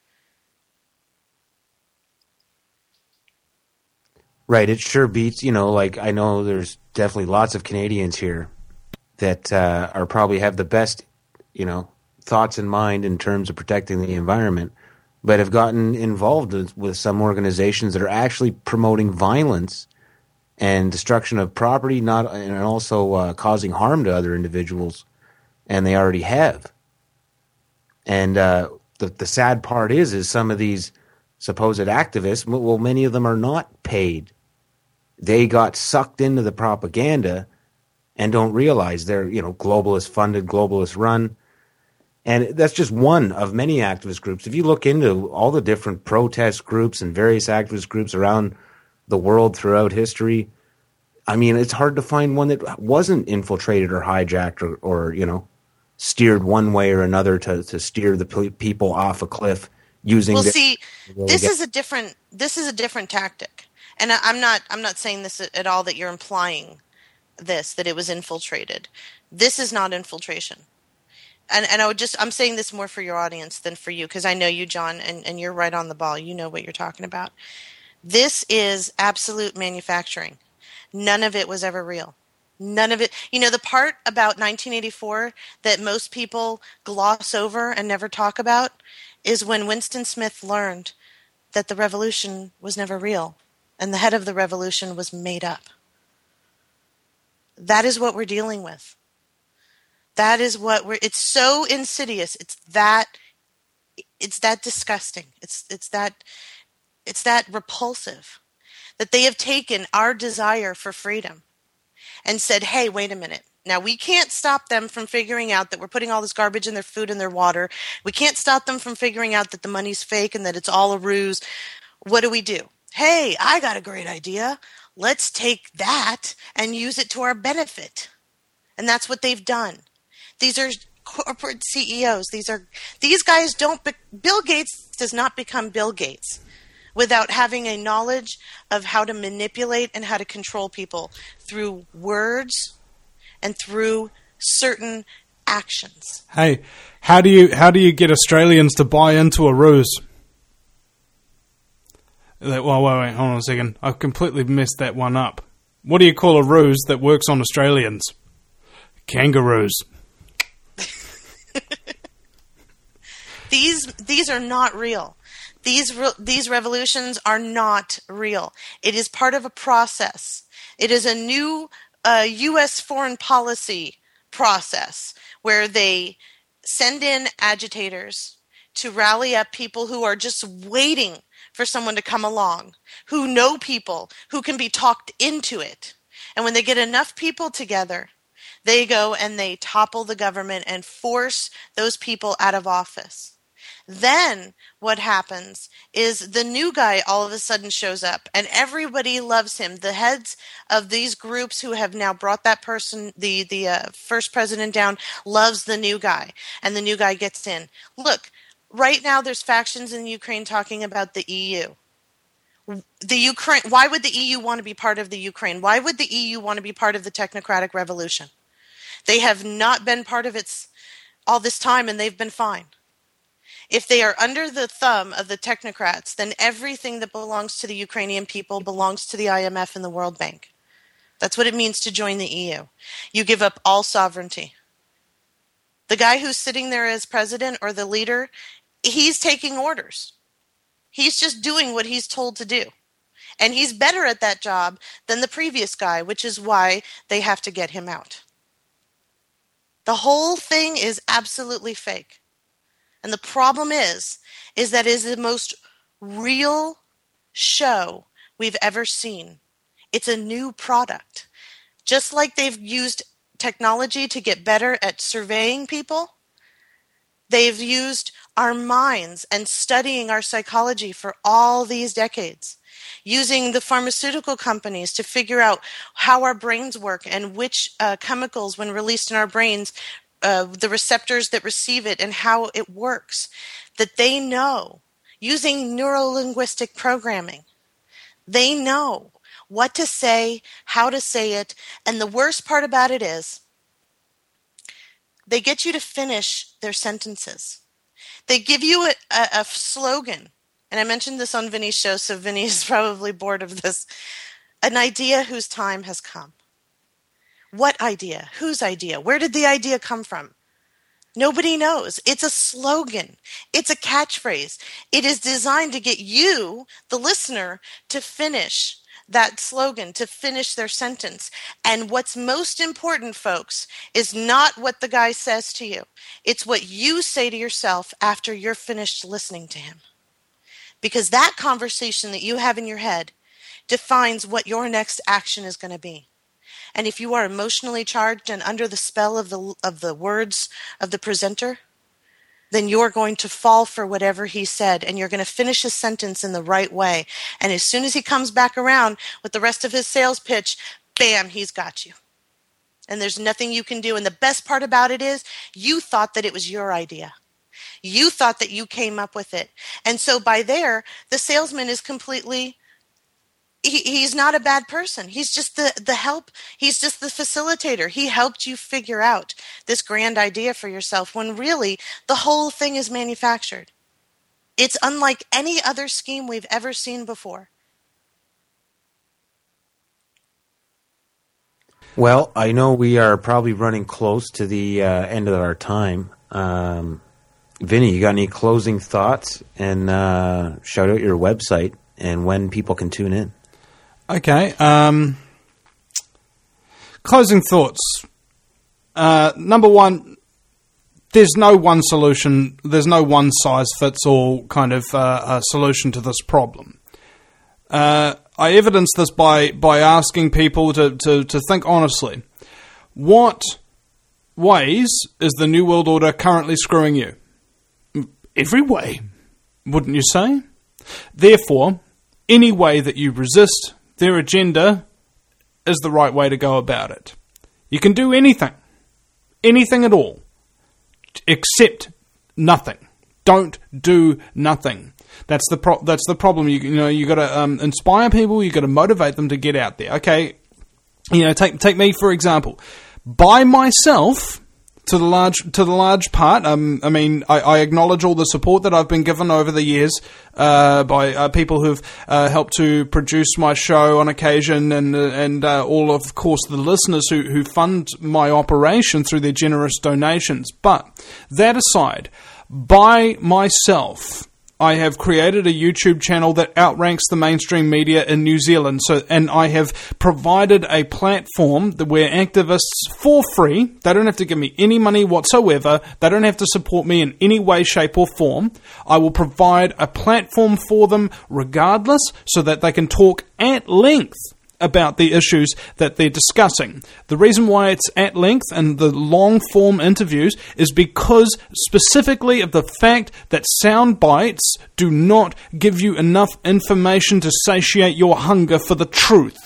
Right. It sure beats, you know, like I know there's definitely lots of Canadians here that uh, are probably have the best, you know, thoughts in mind in terms of protecting the environment, but have gotten involved with, with some organizations that are actually promoting violence and destruction of property, not and also uh, causing harm to other individuals. And they already have. And uh, the the sad part is, is some of these supposed activists, well, many of them are not paid. They got sucked into the propaganda and don't realize they're, you know, globalist funded, globalist run. And that's just one of many activist groups. If you look into all the different protest groups and various activist groups around the world throughout history, I mean, it's hard to find one that wasn't infiltrated or hijacked or, or you know, steered one way or another to, to steer the pe- people off a cliff using. Well, the, see, really this get- is a different. This is a different tactic, and I, I'm not. I'm not saying this at all. That you're implying this that it was infiltrated. This is not infiltration, and and I would just. I'm saying this more for your audience than for you because I know you, John, and, and you're right on the ball. You know what you're talking about. This is absolute manufacturing. None of it was ever real. None of it. You know, the part about nineteen eighty-four that most people gloss over and never talk about is when Winston Smith learned that the revolution was never real and the head of the revolution was made up. That is what we're dealing with. That is what we're, it's so insidious. It's that, it's that disgusting. It's, it's that, it's that repulsive that they have taken our desire for freedom and said, hey, wait a minute. Now, we can't stop them from figuring out that we're putting all this garbage in their food and their water. We can't stop them from figuring out that the money's fake and that it's all a ruse. What do we do? Hey, I got a great idea. Let's take that and use it to our benefit. And that's what they've done. These are corporate C E Os. These are these guys don't be, Bill Gates does not become Bill Gates without having a knowledge of how to manipulate and how to control people through words and through certain actions. Hey, how do you how do you get Australians to buy into a ruse? Like, well, wait, wait, hold on a second. I've completely messed that one up. What do you call a ruse that works on Australians? Kangaroos. These these are not real. These re- these revolutions are not real. It is part of a process. It is a new uh, U S foreign policy process where they send in agitators to rally up people who are just waiting for someone to come along, who know people, who can be talked into it. And when they get enough people together, they go and they topple the government and force those people out of office. Then what happens is the new guy all of a sudden shows up and everybody loves him. The heads of these groups who have now brought that person, the, the uh, first president down, loves the new guy. And the new guy gets in. Look, right now there's factions in Ukraine talking about the E U. The Ukraine. Why would the E U want to be part of the Ukraine? Why would the E U want to be part of the technocratic revolution? They have not been part of it all this time and they've been fine. If they are under the thumb of the technocrats, then everything that belongs to the Ukrainian people belongs to the I M F and the World Bank. That's what it means to join the E U. You give up all sovereignty. The guy who's sitting there as president or the leader, he's taking orders. He's just doing what he's told to do. And he's better at that job than the previous guy, which is why they have to get him out. The whole thing is absolutely fake. And the problem is, is that it is the most real show we've ever seen. It's a new product. Just like they've used technology to get better at surveying people, they've used our minds and studying our psychology for all these decades, using the pharmaceutical companies to figure out how our brains work and which uh, chemicals, when released in our brains, uh, the receptors that receive it and how it works, that they know, using neuro-linguistic programming. They know what to say, how to say it, and the worst part about it is they get you to finish their sentences. They give you a, a, a slogan, and I mentioned this on Vinny's show, so Vinny is probably bored of this. An idea whose time has come. What idea? Whose idea? Where did the idea come from? Nobody knows. It's a slogan. It's a catchphrase. It is designed to get you, the listener, to finish that slogan, to finish their sentence. And what's most important, folks, is not what the guy says to you. It's what you say to yourself after you're finished listening to him. Because that conversation that you have in your head defines what your next action is going to be. And if you are emotionally charged and under the spell of the of the words of the presenter, then you're going to fall for whatever he said, and you're going to finish his sentence in the right way. And as soon as he comes back around with the rest of his sales pitch, bam, he's got you. And there's nothing you can do. And the best part about it is you thought that it was your idea. You thought that you came up with it. And so by there, the salesman is completely... He, he's not a bad person. He's just the, the help. He's just the facilitator. He helped you figure out this grand idea for yourself when really the whole thing is manufactured. It's unlike any other scheme we've ever seen before. Well, I know we are probably running close to the uh, end of our time. Um, Vinny, you got any closing thoughts? And uh, shout out your website and when people can tune in. Okay. Um, closing thoughts. Uh, number one, there's no one solution. There's no one size fits all kind of uh, uh, solution to this problem. Uh, I evidence this by, by asking people to, to, to think honestly. What ways is the New World Order currently screwing you? Every way, wouldn't you say? Therefore, any way that you resist their agenda is the right way to go about it. You can do anything. Anything at all. Except nothing. Don't do nothing. That's the pro- that's the problem. You, you know, you got to um, inspire people. You got to motivate them to get out there. Okay, you know, take take me for example. By myself, to the large to the large part. Um, I mean, I, I acknowledge all the support that I've been given over the years uh, by uh, people who've uh, helped to produce my show on occasion, and uh, and uh, all of course the listeners who who fund my operation through their generous donations. But that aside, by myself, I have created a YouTube channel that outranks the mainstream media in New Zealand. So, and I have provided a platform that where activists, for free, they don't have to give me any money whatsoever, they don't have to support me in any way, shape or form. I will provide a platform for them regardless, so that they can talk at length about the issues that they're discussing. The reason why it's at length and the long-form interviews is because specifically of the fact that sound bites do not give you enough information to satiate your hunger for the truth.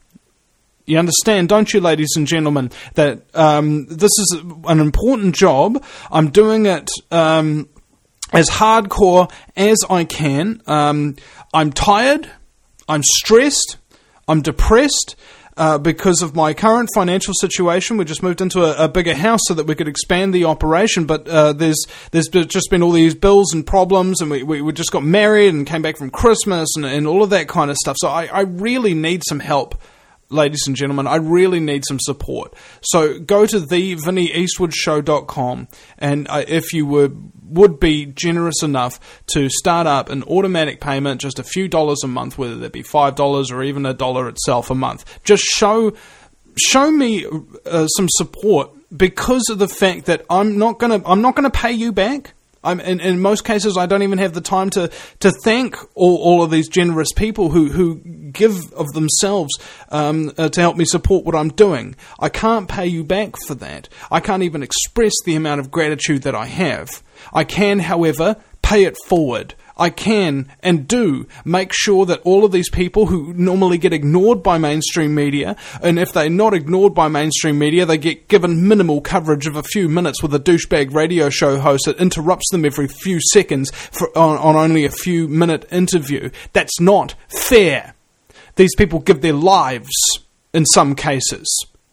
You understand, don't you, ladies and gentlemen, that um, this is an important job. I'm doing it um, as hardcore as I can. Um, I'm tired. I'm stressed. I'm depressed uh, because of my current financial situation. We just moved into a, a bigger house so that we could expand the operation, but uh, there's there's just been all these bills and problems, and we, we, we just got married and came back from Christmas and, and all of that kind of stuff. So I, I really need some help, ladies and gentlemen. I really need some support. So go to the vinnie eastwood show dot com, and uh, if you were would be generous enough to start up an automatic payment, just a few dollars a month, whether that be five dollars or even a dollar itself a month. Just show show me uh, some support, because of the fact that I'm not gonna I'm not gonna pay you back. I'm, in, in most cases, I don't even have the time to, to thank all, all of these generous people who, who give of themselves um, uh, to help me support what I'm doing. I can't pay you back for that. I can't even express the amount of gratitude that I have. I can, however, pay it forward. I can and do make sure that all of these people who normally get ignored by mainstream media, and if they're not ignored by mainstream media, they get given minimal coverage of a few minutes with a douchebag radio show host that interrupts them every few seconds for, on, on only a few minute interview. That's not fair. These people give their lives in some cases.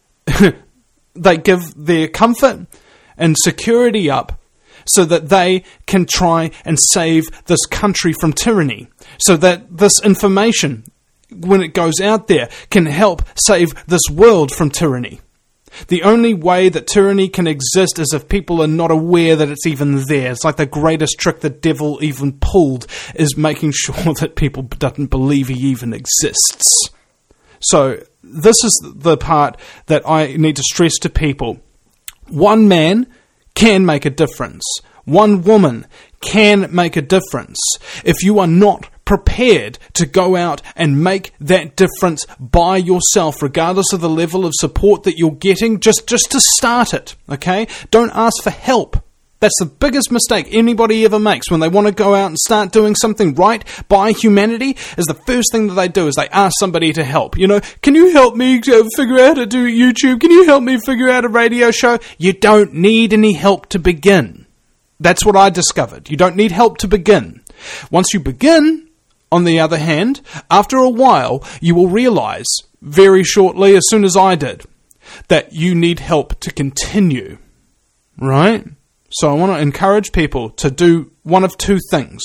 They give their comfort and security up so that they can try and save this country from tyranny. So that this information, when it goes out there, can help save this world from tyranny. The only way that tyranny can exist is if people are not aware that it's even there. It's like the greatest trick the devil even pulled, is making sure that people don't believe he even exists. So this is the part that I need to stress to people. One man can make a difference. One woman can make a difference. If you are not prepared to go out and make that difference by yourself, regardless of the level of support that you're getting, just, just to start it, okay? Don't ask for help. That's the biggest mistake anybody ever makes when they want to go out and start doing something right by humanity. Is the first thing that they do is they ask somebody to help. You know, can you help me figure out how to do YouTube? Can you help me figure out a radio show? You don't need any help to begin. That's what I discovered. You don't need help to begin. Once you begin, on the other hand, after a while, you will realize very shortly, as soon as I did, that you need help to continue. Right? So I want to encourage people to do one of two things.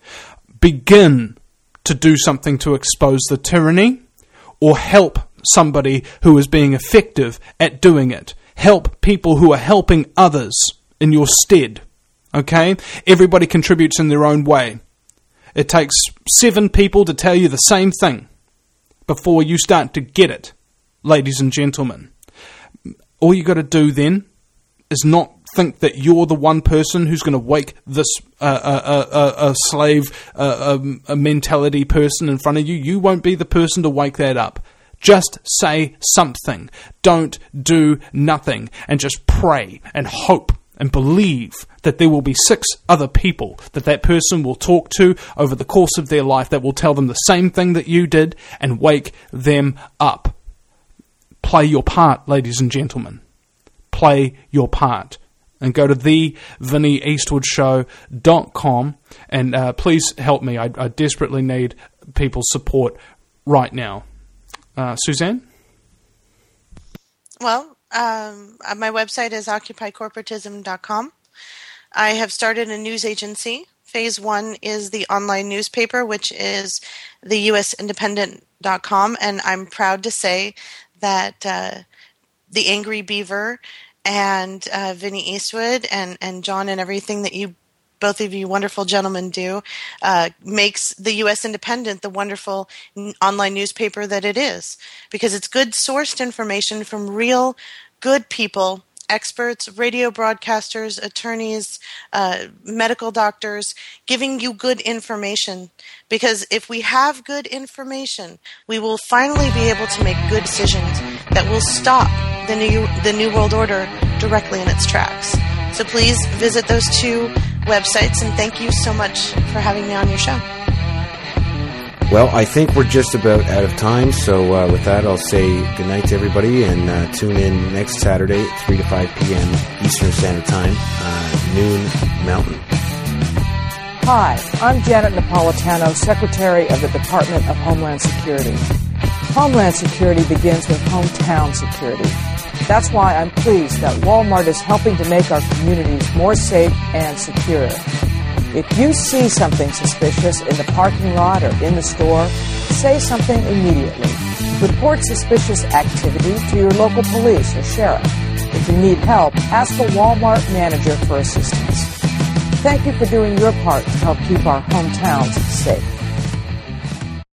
Begin to do something to expose the tyranny, or help somebody who is being effective at doing it. Help people who are helping others in your stead. Okay? Everybody contributes in their own way. It takes seven people to tell you the same thing before you start to get it, ladies and gentlemen. All you got to do then is not think that you're the one person who's going to wake this uh, uh, uh, uh, slave uh, um, a mentality person in front of you. You won't be the person to wake that up. Just say something. Don't do nothing. And just pray and hope and believe that there will be six other people that that person will talk to over the course of their life that will tell them the same thing that you did and wake them up. Play your part, ladies and gentlemen. Play your part. And go to the vinnie eastwood show dot com and uh, please help me. I, I desperately need people's support right now. Uh, Suzanne? Well, Um, uh, my website is occupy corporatism dot com. I have started a news agency. Phase one is the online newspaper, which is the U S independent dot com, and I'm proud to say that uh, the Angry Beaver and uh, Vinny Eastwood and, and John and everything that you, both of you wonderful gentlemen do, uh, makes the U S Independent the wonderful n- online newspaper that it is, because it's good sourced information from real good people, experts, radio broadcasters, attorneys, uh, medical doctors, giving you good information. Because if we have good information, we will finally be able to make good decisions that will stop the new the New World Order directly in its tracks. So please visit those two websites, and thank you so much for having me on your show. Well, I think we're just about out of time, so uh, with that, I'll say goodnight to everybody, and uh, tune in next Saturday at three to five p.m. Eastern Standard Time, uh, noon Mountain. Hi, I'm Janet Napolitano, Secretary of the Department of Homeland Security. Homeland Security begins with hometown security. That's why I'm pleased that Walmart is helping to make our communities more safe and secure. If you see something suspicious in the parking lot or in the store, say something immediately. Report suspicious activity to your local police or sheriff. If you need help, ask a Walmart manager for assistance. Thank you for doing your part to help keep our hometowns safe.